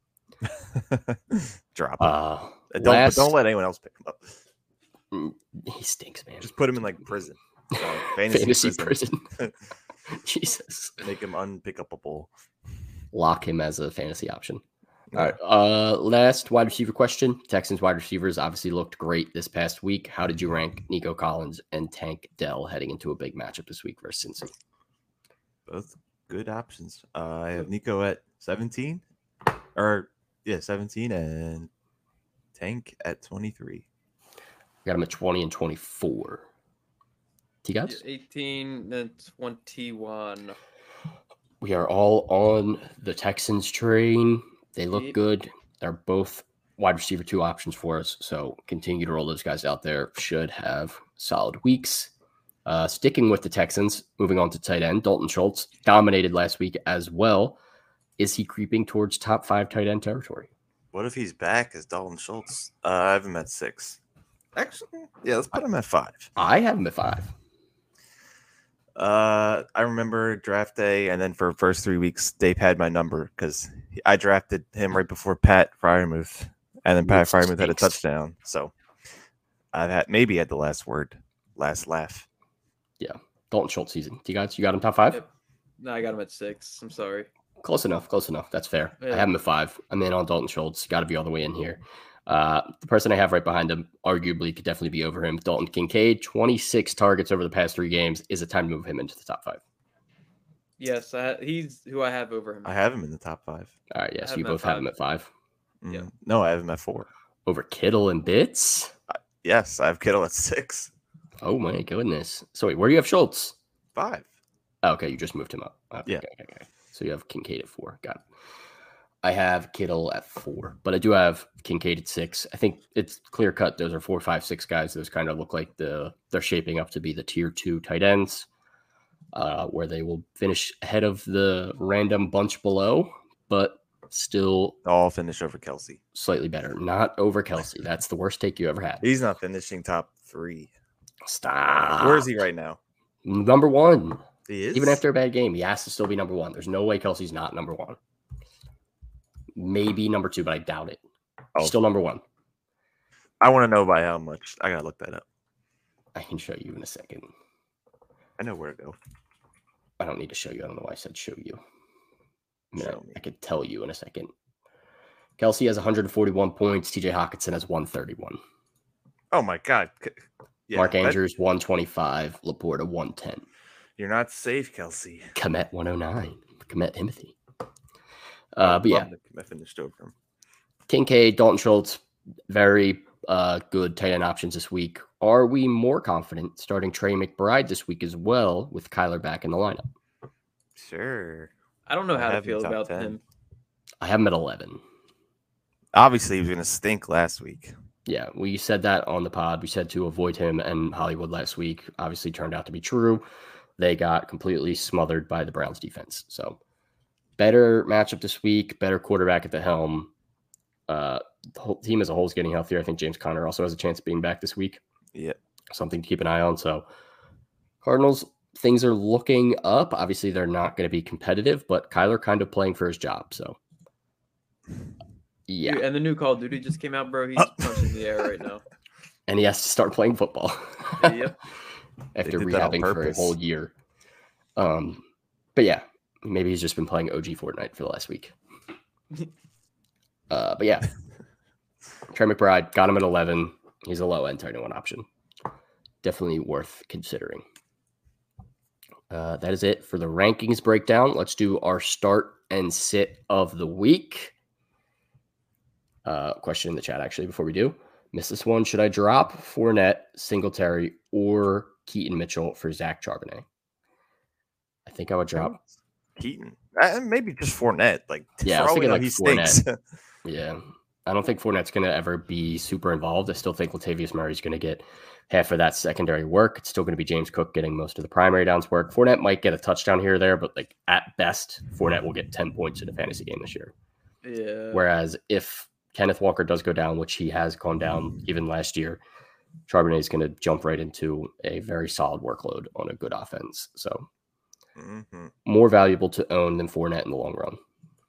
Drop him. Uh, don't but last, don't let anyone else pick him up. Mm, he stinks, man. Just put him in like prison. So, Fantasy, fantasy, prison. prison. Jesus. Make him unpickupable. Lock him as a fantasy option. All right. Uh, last wide receiver question. Texans wide receivers obviously looked great this past week. How did you rank Nico Collins and Tank Dell heading into a big matchup this week versus Cincy? Both good options. Uh, I have Nico at seventeen, or yeah, seventeen, and Tank at twenty-three. I got him at twenty and twenty-four. T guys? eighteen and twenty-one. We are all on the Texans train. They look Yep. good. They're both wide receiver two options for us. So continue to roll those guys out there. Should have solid weeks. Uh, sticking with the Texans, moving on to tight end, Dalton Schultz dominated last week as well. Is he creeping towards top five tight end territory? What if he's back as Dalton Schultz? Uh, I have him at six. Actually, yeah, let's put him at five. I have him at five. Uh, I remember draft day, and then for the first three weeks, Dave had my number because I drafted him right before Pat Freiermuth, and then Pat Which Freiermuth had a stinks. touchdown. So I've had maybe had the last word, last laugh. Dalton Schultz season. Do you guys, you got him top five? Yep. No, I got him at six. I'm sorry. Close enough. Close enough. That's fair. I Yeah. have him at five. I'm in on Dalton Schultz. Got to be all the way in here. Uh, the person I have right behind him arguably could definitely be over him. Dalton Kincaid, twenty-six targets over the past three games. Is it time to move him into the top five? Yes, I, he's who I have over him. I have him in the top five. All right. Yes, have you him at both have five. him at five. Mm, Yeah. No, I have him at four. Over Kittle and Bits. Yes, I have Kittle at six. Oh my goodness. So wait, where do you have Schultz? Five. Oh, okay, you just moved him up. Okay, Yeah. Okay, okay, okay. So you have Kincaid at four. Got it. I have Kittle at four, but I do have Kincaid at six. I think it's clear cut. Those are four, five, six guys. Those kind of look like the they're shaping up to be the tier two tight ends, uh, where they will finish ahead of the random bunch below, but still All finish over Kelsey. slightly better. Not over Kelsey. That's the worst take you ever had. He's not finishing top three. Stop. Where is he right now? Number one. He is Even after a bad game, he has to still be number one. There's no way Kelsey's not number one. Maybe number two, but I doubt it. Oh. Still number one. I want to know by how much. I gotta look that up. I can show you in a second. I know where to go. I don't need to show you. I don't know why I said show you. I, mean, Show I, me. I could tell you in a second. Kelsey has one hundred forty-one points. T J Hawkinson has one thirty-one. Oh my God. C- Yeah, Mark that- Andrews, one twenty-five. Laporta, one ten. You're not safe, Kelsey. Komet, one oh nine. Komet Timothy. Uh, but yeah, Love that I finished over him. Kincaid, Dalton Schultz, very uh, good tight end options this week. Are we more confident starting Trey McBride this week as well with Kyler back in the lineup? Sure. I don't know I how to have him feel top about ten. him. I have him at eleven. Obviously, he was going to stink last week. Yeah, we said that on the pod. We said to avoid him and Hollywood last week. Obviously turned out to be true. They got completely smothered by the Browns defense. So better matchup this week, better quarterback at the helm. Uh, the whole team as a whole is getting healthier. I think James Conner also has a chance of being back this week. Yeah. Something to keep an eye on. So Cardinals, things are looking up. Obviously, they're not going to be competitive, but Kyler kind of playing for his job. So yeah. Dude, and the new Call of Duty just came out, bro. He's punching the air right now. And he has to start playing football. Yep. After They did that on rehabbing for a purpose. whole year. Um, but yeah, Maybe he's just been playing O G Fortnite for the last week. uh, but yeah, Trey McBride got him at eleven. He's a low end tight end one option. Definitely worth considering. Uh, that is it for the rankings breakdown. Let's do our start and sit of the week. Uh, question in the chat, actually, before we do. Miss this one. Should I drop Fournette, Singletary, or Keaton Mitchell for Zach Charbonnet? I think I would drop Keaton. Uh, maybe just Fournette. Like, yeah, I for was all we thinking know, like he Fournette. stinks. Yeah. I don't think Fournette's going to ever be super involved. I still think Latavius Murray's going to get half of that secondary work. It's still going to be James Cook getting most of the primary downs work. Fournette might get a touchdown here or there, but like at best, Fournette will get ten points in a fantasy game this year. Yeah. Whereas if Kenneth Walker does go down, which he has gone down even last year, Charbonnet is going to jump right into a very solid workload on a good offense. So mm-hmm. more valuable to own than Fournette in the long run.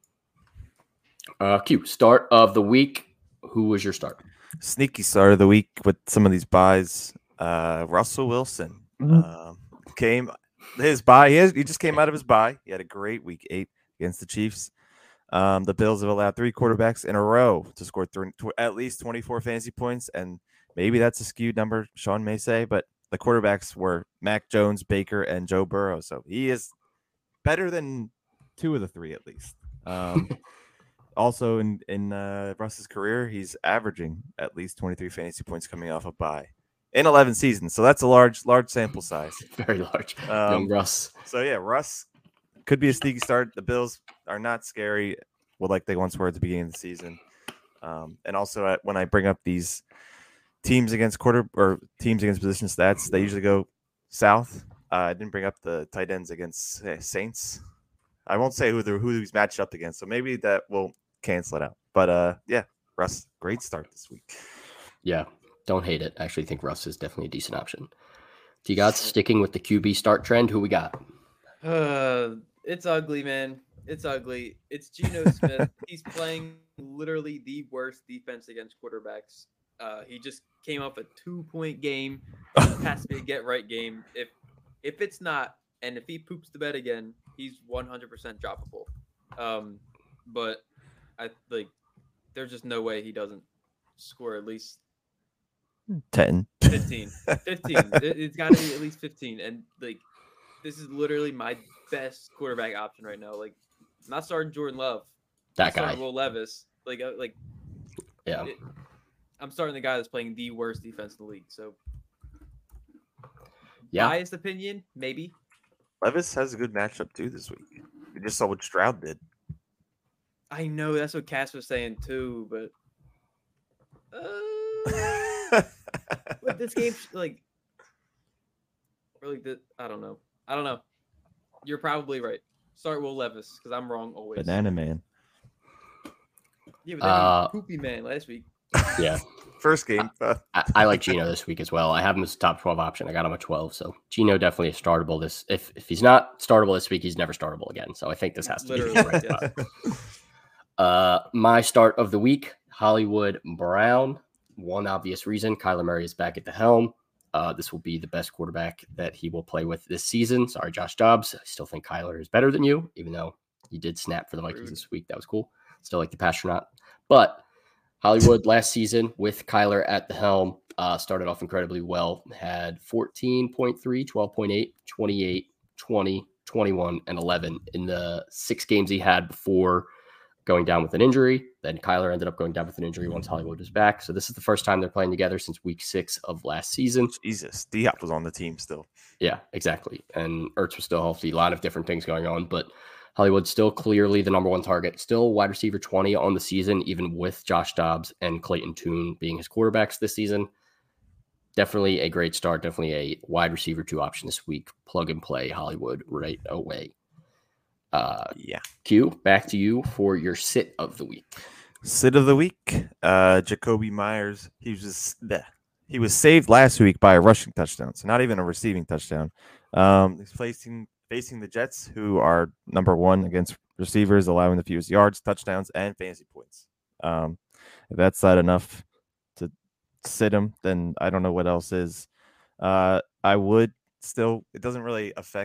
Uh, Q, start of the week. Who was your start? Sneaky start of the week with some of these buys. Uh, Russell Wilson uh, came his buy. He, has, he just came out of his buy. He had a great week eight against the Chiefs. Um, the Bills have allowed three quarterbacks in a row to score th- tw- at least twenty-four fantasy points, and maybe that's a skewed number, Sean may say, but the quarterbacks were Mac Jones, Baker, and Joe Burrow. So he is better than two of the three at least. Um, also, in in uh, Russ's career, he's averaging at least twenty-three fantasy points coming off a bye in eleven seasons. So that's a large, large sample size. Very large. Um, Young Russ. So yeah, Russ could be a sneaky start. The Bills are not scary, well, like they once were at the beginning of the season. Um, and also, uh, when I bring up these teams against quarter or teams against position stats, they usually go south. Uh, I didn't bring up the tight ends against uh, Saints. I won't say who the who he's matched up against, so maybe that will cancel it out. But uh, yeah, Russ, great start this week. Yeah, don't hate it. I actually think Russ is definitely a decent option. Do you got sticking with the Q B start trend? Who we got? Uh, it's ugly, man. It's ugly. It's Geno Smith. He's playing literally the worst defense against quarterbacks. Uh, he just came off a two-point game. It has to be a get-right game. If if it's not, and if he poops the bed again, he's one hundred percent droppable. Um, but I like, there's just no way he doesn't score at least ten. fifteen. fifteen. it, it's got to be at least fifteen. And like, this is literally my best quarterback option right now. Like, I'm not starting Jordan Love. That I'm guy. starting Will Levis. Like, uh, like, Yeah. it, I'm starting the guy that's playing the worst defense in the league. So, Yeah. biased opinion, maybe. Levis has a good matchup too this week. You just saw what Stroud did. I know that's what Cass was saying too, but uh, but this game, like, or like the, I don't know. I don't know. You're probably right. Start Will Levis because I'm wrong always. Banana Man. Yeah, but then Uh, he poopy man last week. Yeah. First game. Uh, I, I like Geno this week as well. I have him as a top twelve option. I got him at twelve. So Geno definitely is startable this. If if he's not startable this week, he's never startable again. So I think this has to be the Literally, right yes. spot. Uh, my start of the week, Hollywood Brown. One obvious reason, Kyler Murray is back at the helm. Uh, this will be the best quarterback that he will play with this season. Sorry, Josh Dobbs. I still think Kyler is better than you, even though you did snap for the Vikings Rude. this week. That was cool. Still like the Pastronaut. But Hollywood last season with Kyler at the helm uh, started off incredibly well. Had fourteen point three, twelve point eight, twenty-eight, twenty, twenty-one, and eleven in the six games he had before going down with an injury. Then Kyler ended up going down with an injury once Hollywood was back. So this is the first time they're playing together since week six of last season. Jesus, D-Hop was on the team still. Yeah, exactly. And Ertz was still healthy. A lot of different things going on, but Hollywood's still clearly the number one target. Still wide receiver twenty on the season, even with Josh Dobbs and Clayton Tune being his quarterbacks this season. Definitely a great start. Definitely a wide receiver two option this week. Plug and play Hollywood right away. Uh, Yeah. Q, back to you for your sit of the week. Sit of the week, uh, Jacoby Myers. He was just, bleh. He was saved last week by a rushing touchdown, so not even a receiving touchdown. Um, he's facing facing the Jets, who are number one against receivers, allowing the fewest yards, touchdowns, and fantasy points. Um, if that's not enough to sit him, then I don't know what else is. Uh, I would still. It doesn't really affect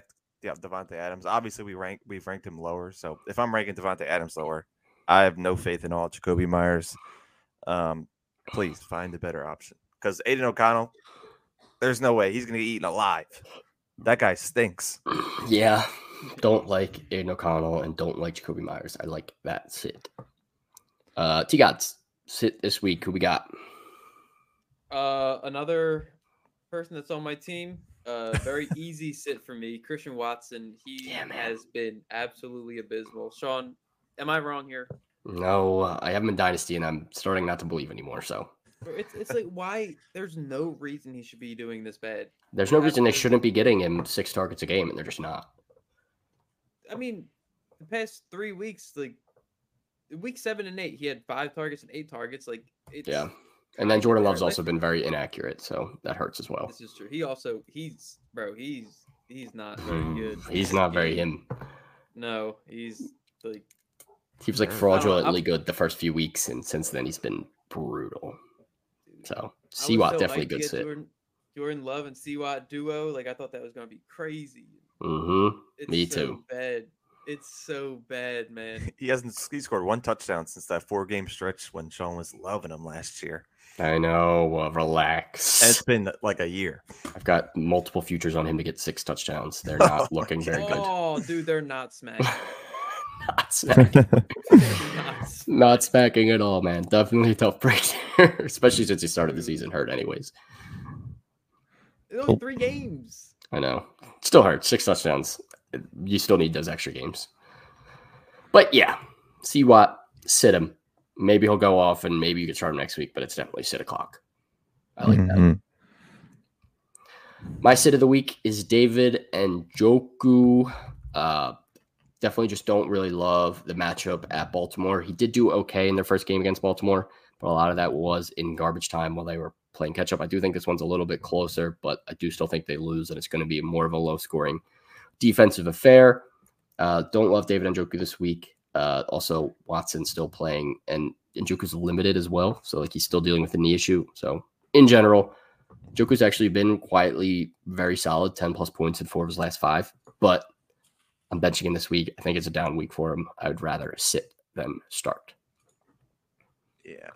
yeah, Devontae Adams. Obviously, we rank we've ranked him lower. So if I'm ranking Devontae Adams lower, I have no faith in all Jacoby Myers. Um, please find a better option because Aiden O'Connell, there's no way he's going to get eaten alive. That guy stinks. Yeah, don't like Aiden O'Connell and don't like Jacoby Myers. I like that sit. Uh, T-Gods, sit this week. Who we got? Uh, another person that's on my team. Uh, very easy sit for me. Christian Watson. He Yeah, man. has been absolutely abysmal. Sean, am I wrong here? No, uh, I have him in Dynasty, and I'm starting not to believe anymore. So It's it's like why there's no reason he should be doing this bad. there's no reason they Absolutely. shouldn't be getting him six targets a game, and they're just not. I mean, the past three weeks, like week seven and eight, he had five targets and eight targets. Like it's Yeah. And then Jordan Love's Like- also been very inaccurate, so that hurts as well. This is true. He also he's bro. He's he's not very Mm, good. He's not very him. No, he's like He was like I don't know, fraudulently I'm- good the first few weeks, and since then he's been brutal. So I was C-Watt so definitely hyped to good get sit. Jordan, Jordan Love and C-Watt duo. Like I thought that was gonna be crazy. Mm-hmm. It's Me so too. Bad. It's so bad, man. He hasn't he scored one touchdown since that four game stretch when Sean was loving him last year. I know. Uh, And relax. it's been like a year. I've got multiple futures on him to get six touchdowns. They're not looking very good. Oh, dude, they're not smacking. Not smacking. They're not sm- Not smacking at all, man. Definitely a tough break there, especially since he started the season hurt, anyways. It's only three games. I know. Still hurts. Six touchdowns. You still need those extra games. But yeah, see what sit him. Maybe he'll go off and maybe you can start him next week, but it's definitely sit o'clock. I like that. Mhm. My sit of the week is David and Njoku. Uh, definitely just don't really love the matchup at Baltimore. He did do okay in their first game against Baltimore, but a lot of that was in garbage time while they were playing catch up. I do think this one's a little bit closer, but I do still think they lose, and it's going to be more of a low scoring defensive affair. Uh, don't love David Njoku this week. Uh, also, Watson's still playing, and Njoku's limited as well. So, like, he's still dealing with the knee issue. So, in general, Njoku's actually been quietly very solid, ten plus points in four of his last five. But I'm benching him this week. I think it's a down week for him. I would rather sit than start. Yeah.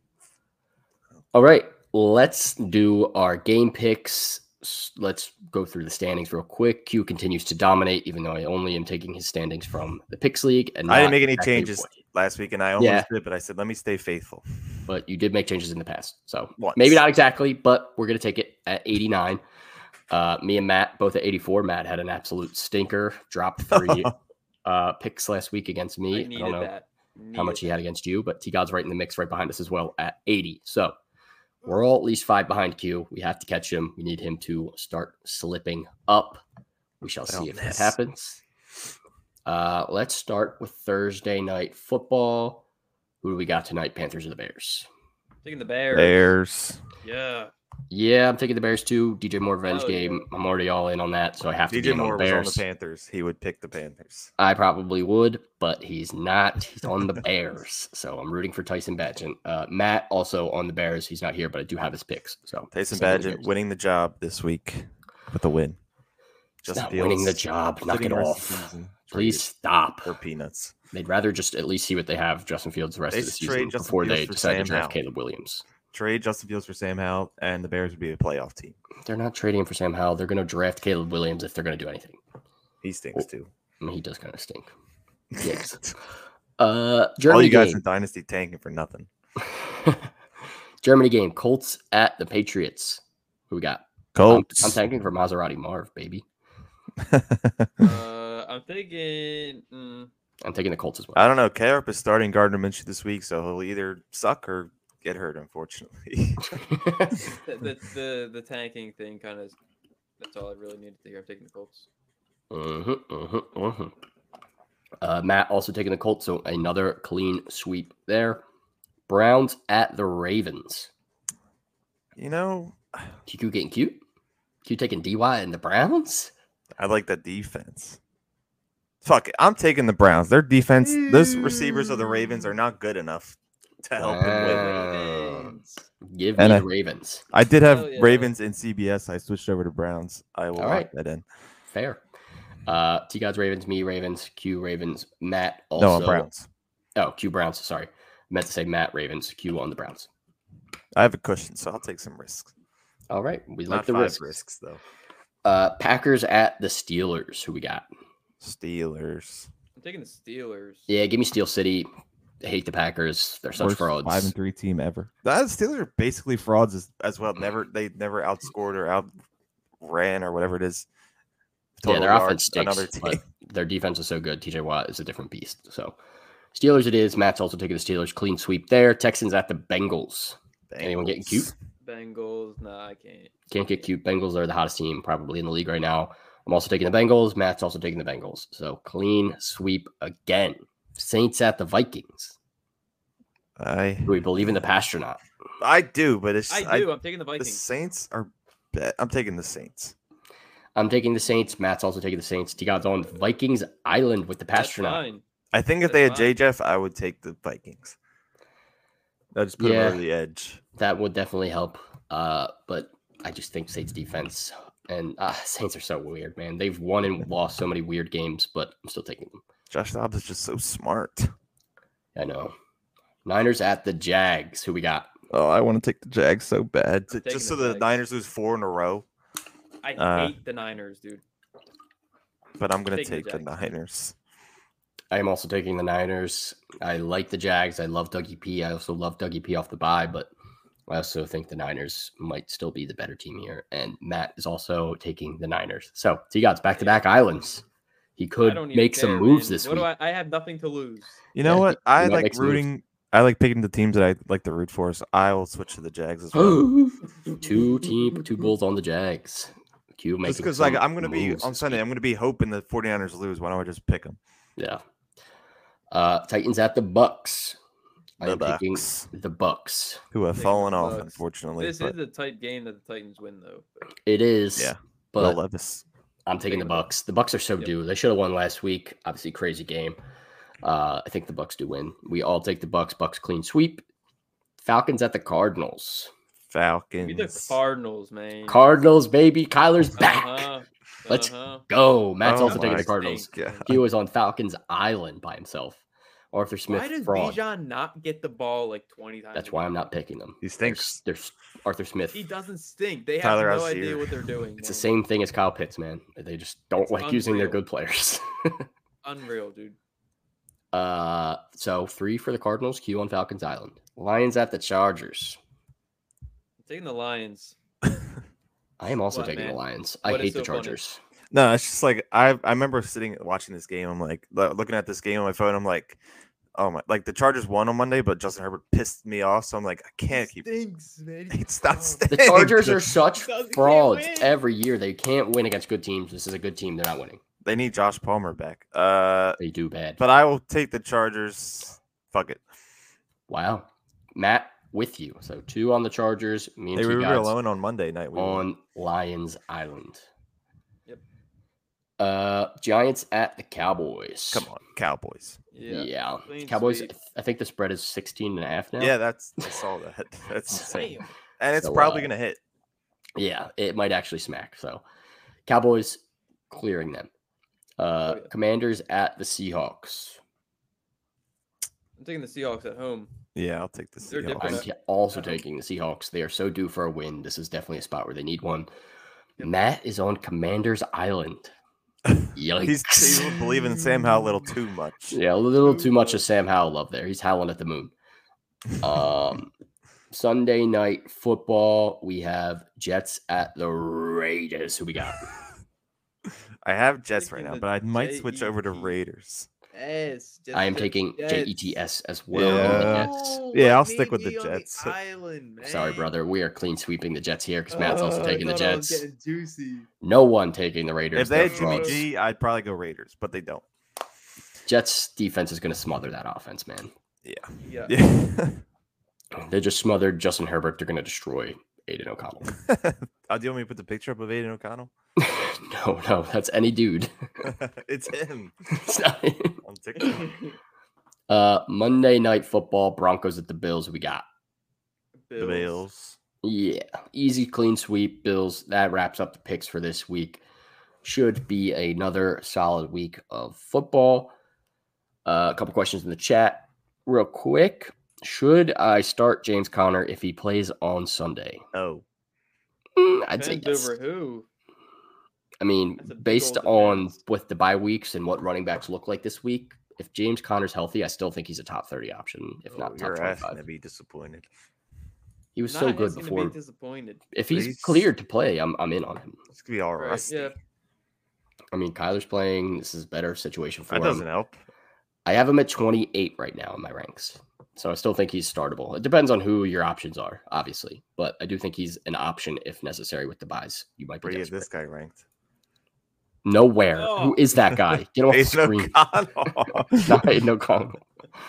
All right, let's do our game picks. S- Let's go through the standings real quick. Q continues to dominate, even though I only am taking his standings from the Picks League. And I didn't not make any exactly changes what- last week, and I almost Yeah. did, but I said, let me stay faithful. But you did make changes in the past. So Once. maybe not exactly, but we're going to take it at eighty-nine. Uh, me and Matt, both at eighty-four. Matt had an absolute stinker, dropped three uh, picks last week against I me. I, needed don't know that. how much he Needed had against you, but T God's right in the mix right behind us as well at eighty. So we're all at least five behind Q. We have to catch him. We need him to start slipping up. We shall see if that Wellness. happens. Uh, let's start with Thursday night football. Who do we got tonight? Panthers or the Bears? that. Taking the Bears. Bears. Yeah. Yeah, I'm taking the Bears too. D J Moore revenge Oh, yeah. game. I'm already all in on that, so I have to D be J in on Moore the was on Bears. the Panthers. He would pick the Panthers. I probably would, but he's not. He's on the Bears, so I'm rooting for Tyson Badgett. Uh, Matt also on the Bears. He's not here, but I do have his picks. So Tyson same with the Badgett Bears. winning the job this week with a win. He's Justin not winning the Fields job. Knock sitting it the rest off. of the season. Please stop. For peanuts. They'd rather just at least see what they have Justin Fields the rest They of the should trade season Justin before Fields they for decide to Sam draft Howell. Caleb Williams. Trade Justin Fields for Sam Howell, and the Bears would be a playoff team. They're not trading him for Sam Howell. They're going to draft Caleb Williams if they're going to do anything. He stinks too. I mean, he does kind of stink. Yikes. Uh, All Germany you guys game. in Dynasty tanking for nothing. Germany game. Colts at the Patriots. Who we got? I'm, Colts. I'm tanking for Maserati Marv, baby. Uh, I'm thinking. Mm, I'm taking the Colts as well. I don't know. K-Arp is starting Gardner Minshew this week, so he'll either suck or get hurt, unfortunately. the, the the the tanking thing kind of. That's all I really needed to hear. I'm taking the Colts. Mhm, mhm, mhm. Uh, Matt also taking the Colts, so another clean sweep there. Browns at the Ravens. you know, Q Q getting cute. Q taking D Y and the Browns. I like that defense. Fuck it. I'm taking the Browns. Their defense, those receivers of the Ravens are not good enough to help them win. Wow. Ravens. Give me And I- the Ravens. I did have Hell yeah. Ravens in C B S. I switched over to Browns. I will All lock right. that in. Fair. Uh, T Gods Ravens, me Ravens, Q Ravens, Matt also. No, on Browns. Oh, Q Browns. Sorry, I meant to say Matt Ravens, Q on the Browns. I have a cushion, so I'll take some risks. All right, we Not like the five risks. risks though. Uh, Packers at the Steelers. Who we got? Steelers. I'm taking the Steelers. Yeah, give me Steel City. I hate the Packers. They're such Worst frauds. Five and three team ever. The Steelers are basically frauds as, as well. Never they never outscored or outran or whatever it is. Yeah, their yards, offense stinks, another team. but their defense is so good. T J Watt is a different beast. So Steelers it is. Matt's also taking the Steelers. Clean sweep there. Texans at the Bengals. Anyone getting cute? Bengals. Nah, I can't. Can't get cute. Bengals are the hottest team probably in the league right now. I'm also taking the Bengals. Matt's also taking the Bengals. So clean sweep again. Saints at the Vikings. I Do we believe in the pasture or not? I do, but it's I do. I, am taking the the Vikings. Saints are. Bad. I'm taking the Saints. I'm taking the Saints. Matt's also taking the Saints. T God's on Vikings Island with the That's pasture not. fine. I think if That's they had fine. J Jeff, I would take the Vikings. I'd just put Yeah. them over the edge. That would definitely help. Uh, but I just think Saints defense and uh, Saints are so weird, man. They've won and lost so many weird games, but I'm still taking them. Josh Dobbs is just so smart. I know. Niners at the Jags. Who we got? Oh, I want to take the Jags so bad. taking Just so the the Jags. Niners lose four in a row. I Uh, hate the Niners, dude. But I'm going to Taking the take the Jags. Niners. I am also taking the Niners. I like the Jags. I love Dougie P. I also love Dougie P off the bye, but I also think the Niners might still be the better team here. And Matt is also taking the Niners. So T God's back to back islands. He I could don't even make some care, moves man. this what week. Do I, I have nothing to lose. You know Yeah, what? he- I he might like make some moves. rooting. I like picking the teams that I like to root for. So I will switch to the Jags as well. two team, two bulls on the Jags. Q Just making because like some I'm going to be moves on this Sunday, week. I'm going to be hoping the 49ers lose. Why don't I just pick them? Yeah. Uh, Titans at the Bucks. I The am picking Bucks, the Bucks. who have Taking fallen the off, Bucks. unfortunately. This but is a tight game that the Titans win, though. But It is. yeah, But Will Levis. I'm taking the Taking the Bucks. The Bucks are so Yep. due. They should have won last week. Obviously, crazy game. Uh, I think the Bucks do win. We all take the Bucks. Bucks clean sweep. Falcons at the Cardinals. Falcons. be the Cardinals, man. Cardinals, baby. Kyler's back. Uh-huh. Let's uh-huh. Go. Matt's Oh also taking my the Cardinals. God. He was on Falcons Island by himself. Arthur Smith Why does fraud. Bijan not get the ball like twenty times? That's a why game? I'm not picking them. He There's, stinks. there's Arthur Smith. He doesn't stink. They have Tyler no Algier. idea what they're doing. It's the man. same thing as Kyle Pitts, man. They just don't It's like using their unreal. good players. Unreal, dude. uh, so three for the Cardinals. Q on Falcons Island. Lions at the Chargers. I'm taking the Lions. I am also What, taking man? the Lions. I What is hate the so funny? Chargers. No, it's just like I I remember sitting watching this game. I'm like lo- looking at this game on my phone. I'm like, oh my! Like the Chargers won on Monday, but Justin Herbert pissed me off. So I'm like, I can't keep. Stinks, man. It's not. Oh. stinks. The Chargers are such Doesn't- can't frauds win. every year. They can't win against good teams. This is a good team. They're not winning. They need Josh Palmer back. Uh, They do bad. but I will take the Chargers. Fuck it. Wow. Matt with you. So two on the Chargers. Me and They two were guys alone on Monday night. We won. on Lions Island. Yep. Uh, Giants at the Cowboys. Come on, Cowboys. Yeah. Yeah. Clean Cowboys, sweep. I think the spread is sixteen and a half now. Yeah, that's I saw that. That's insane, Damn. and it's So, probably uh, gonna hit. Yeah, it might actually smack. So, Cowboys clearing them. Uh, Oh, yeah. Commanders at the Seahawks. I'm taking the Seahawks at home. Yeah, I'll take the They're Seahawks. different. I'm Okay. ta- also Uh-huh. taking the Seahawks. They are so due for a win. This is definitely a spot where they need one. Yep. Matt is on Commanders Island. Yikes. He's, he's believing in Sam Howell a little too much. Yeah, a little Too too much much. of Sam Howell love there. He's howling at the moon. Um, Sunday night football, we have Jets at the Raiders. Who we got? I have Jets right Taking now, the but I might switch over to J E T. Raiders. Yes. I am Jets, taking Jets. J E T S as well. on the Yeah. Jets. No, Yeah, let I'll me stick with the be on Jets. island, Sorry, man. brother. We are clean sweeping the Jets here because Matt's also Oh, I taking the thought I was Jets. getting juicy. No one taking the Raiders. If they They're had Jimmy frauds. G, I'd probably go Raiders, but they don't. Jets defense is going to smother that offense, man. Yeah. Yeah. Yeah. They just smothered Justin Herbert. They're going to destroy Aiden O'Connell. oh, do you want me to put the picture up of Aiden O'Connell? no, no, that's any dude. it's him It's not him. on TikTok. Uh, Monday Night Football, Broncos at the Bills. We got The Bills. yeah, easy clean sweep. Bills. That wraps up the picks for this week. should be another solid week of football. Uh, a couple questions in the chat real quick. Should I start James Conner if he plays on Sunday? Oh, Mm, I'd say Depends yes. over who. I mean, That's a big based old on depends. with the bye weeks and what running backs look like this week, if James Conner's healthy, I still think he's a top thirty option, if oh, not top you're asking twenty-five. to be disappointed. He was Not so good asking to before. be disappointed. If he's He's- cleared to play, I'm I'm in on him. It's gonna be all Right, rusty. yeah. I mean, Kyler's playing. This is a better situation for That doesn't him. help. I have him at twenty-eight right now in my ranks. So I still think he's startable. It depends on who your options are, obviously. But I do think he's an option if necessary with the buys. You might be Where do you have desperate. this guy ranked? Nowhere. Oh. Who is that guy? Get off the Aiden screen. O'Connell. Not Aiden O'Connell.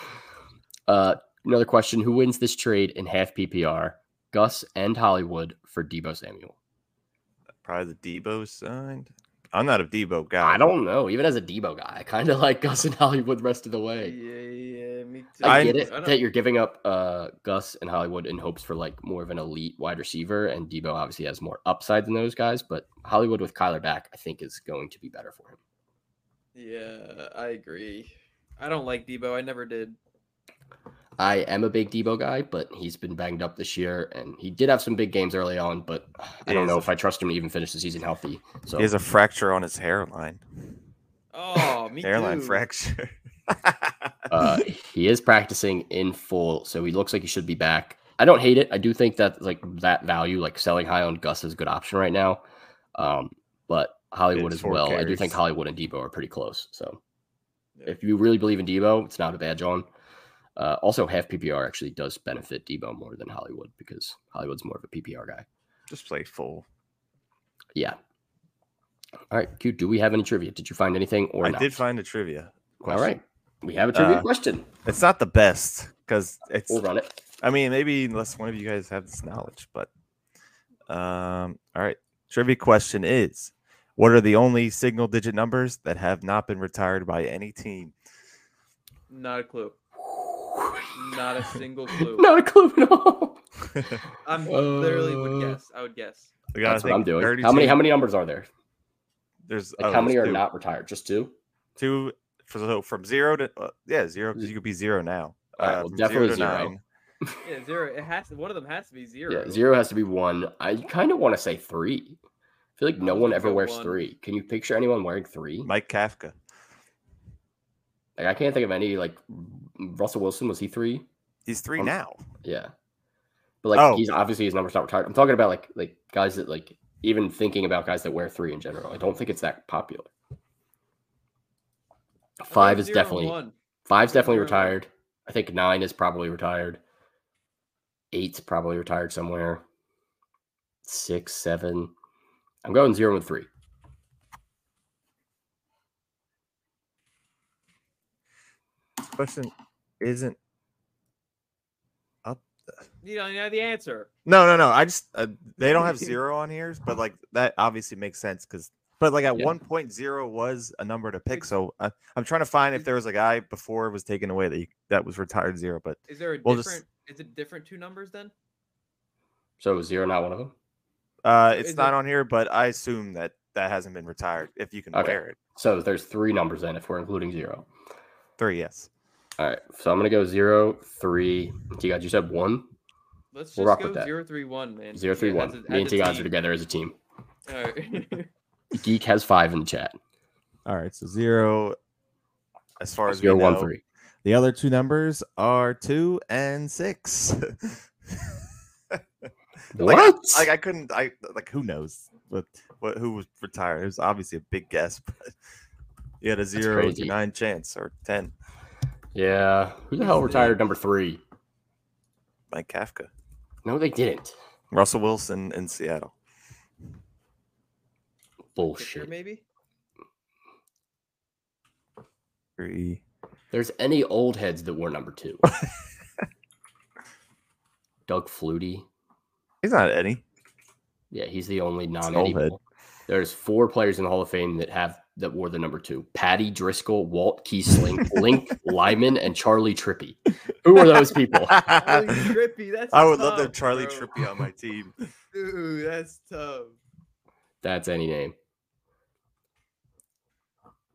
Uh, another question. Who wins this trade in half P P R? Gus and Hollywood for Deebo Samuel. Probably the Debo signed. I'm not a Debo guy. I don't know. Even as a Deebo guy, I kind of like Gus and Hollywood the rest of the way. Yeah, yeah, me too. I I- get it I don't- that you're giving up uh, Gus and Hollywood in hopes for like more of an elite wide receiver, and Debo obviously has more upside than those guys. But Hollywood with Kyler back, I think, is going to be better for him. Yeah, I agree. I don't like Debo. I never did. I am a big Debo guy, but he's been banged up this year, and he did have some big games early on. But I don't He know has if I trust him to even finish the season healthy. So He has a fracture on his hairline. Oh, me hairline too. fracture. uh, he is practicing in full, so he looks like he should be back. I don't hate it. I do think that like that value, like selling high on Gus, is a good option right now. Um, but Hollywood It's as four well. I do carries. think Hollywood and Debo are pretty close. So Yeah. if you really believe in Debo, it's not a bad John. Uh, also, half P P R actually does benefit Debo more than Hollywood because Hollywood's more of a P P R guy. Just play full. Yeah. All right, Q. Do we have any trivia? Did you find anything or I not? did find a trivia. All right, we have a trivia Uh, question. It's not the best because it's. We'll run it. I mean, maybe unless one of you guys have this knowledge, but um, all right. Trivia question is: what are the only single-digit numbers that have not been retired by any team? Not a clue. Not a single clue. Not a clue at all. I'm literally Uh, would guess. I would guess. We gotta That's what I'm think doing. thirty How many? team- How many numbers are there? There's Like oh, how many there's are two. not retired? Just two. Two for so from zero to uh, yeah zero because you could be zero now. All right, Uh, well, from definitely to zero. nine. Yeah, zero. It has to. One of them has to be zero. Yeah, zero has to be one. I kind of want to say three. I feel like no I was one gonna ever go wears one. three. Can you picture anyone wearing three? Mike Kafka. Like I can't think of any. Like Russell Wilson, was he three? He's three Um, now. Yeah, but like Oh. he's obviously his number's not retired. I'm talking about like like guys that like even thinking about guys that wear three in general. I don't think it's that popular. I thought Five it is was zero and definitely one. five's definitely zero and one. retired. I think nine is probably retired. Eight's probably retired somewhere. Six, seven. I'm going zero and three. Question isn't up. You don't know the answer. No, no, no. I just uh, they don't have zero on here, but like that obviously makes sense because. But like at Yeah. one point, zero was a number to pick. So I, I'm trying to find if there was a guy before it was taken away that he, that was retired zero. But Is there a We'll just- different? Is it different two numbers then? So was zero not one of them? uh, it's Is not it- on here. But I assume that that hasn't been retired if you can Okay. wear it. So there's three numbers then if we're including zero. Three, yes. All right. So I'm gonna go zero, three. T God, you said one? Let's just We'll rock go with that. zero three one, man. Zero, three, Yeah, one. as a- Me and as a T Gods are team. together as a team. All right. Geek has five in the chat. All right. So zero. As far as Zero, we one, know, three. the other two numbers are two and six. Like, What? I, like I couldn't. I like who knows what what who was retired. It was obviously a big guess, but you had a zero to crazy. nine chance or ten. Yeah. Who the hell retired number three? Mike Kafka, No, they didn't. Russell Wilson in Seattle. Kicker, Bullshit. maybe. Three. There's any old heads that were number two. Doug Flutie. He's not any. Yeah, he's the only old non-Eddie head. Bowl. There's four players in the Hall of Fame that have that wore the number two: Patty Driscoll, Walt Kiesling, Link Lyman, and Charlie Trippy. Who are those people? Charlie Trippy. That's I would love to tough, have Charlie bro. Trippy on my team. Dude, that's tough. That's any name.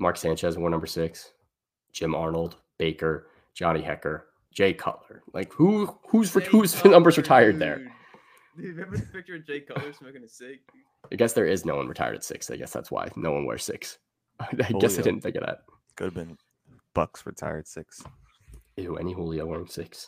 Mark Sanchez wore number six. Jim Arnold, Baker, Johnny Hecker, Jay Cutler. Like who who's Jay who's Cutler, numbers retired dude. there? Dude, remember the picture of Jay Cutler smoking a cig? I guess there is no one retired at six. I guess that's why no one wears six. I guess I Julio. didn't think of that. Could have been Bucks retired six. Ew, any Julio wearing six.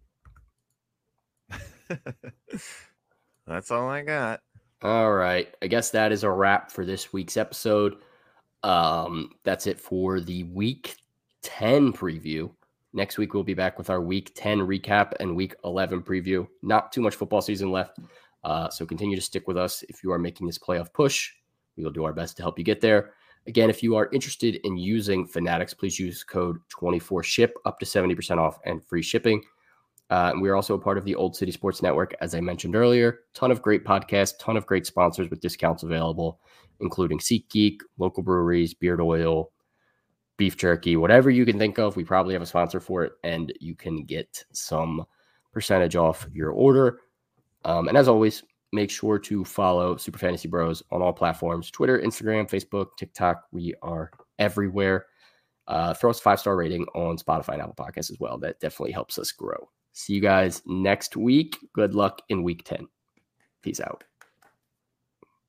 That's all I got. All right. I guess that is a wrap for this week's episode. Um, that's it for the week ten preview. Next week, we'll be back with our week ten recap and week eleven preview. Not too much football season left. Uh, so continue to stick with us if you are making this playoff push. We will do our best to help you get there. Again, if you are interested in using Fanatics, please use code twenty-four ship up to seventy percent off and free shipping. Uh, and we are also a part of the Old City Sports Network, as I mentioned earlier. Ton of great podcasts, ton of great sponsors with discounts available, including SeatGeek, local breweries, Beard Oil, beef jerky, whatever you can think of. We probably have a sponsor for it, and you can get some percentage off your order. Um, and as always, make sure to follow Super Fantasy Bros on all platforms, Twitter, Instagram, Facebook, TikTok. We are everywhere. Uh, throw us a five-star rating on Spotify and Apple Podcasts as well. That definitely helps us grow. See you guys next week. Good luck in week ten. Peace out.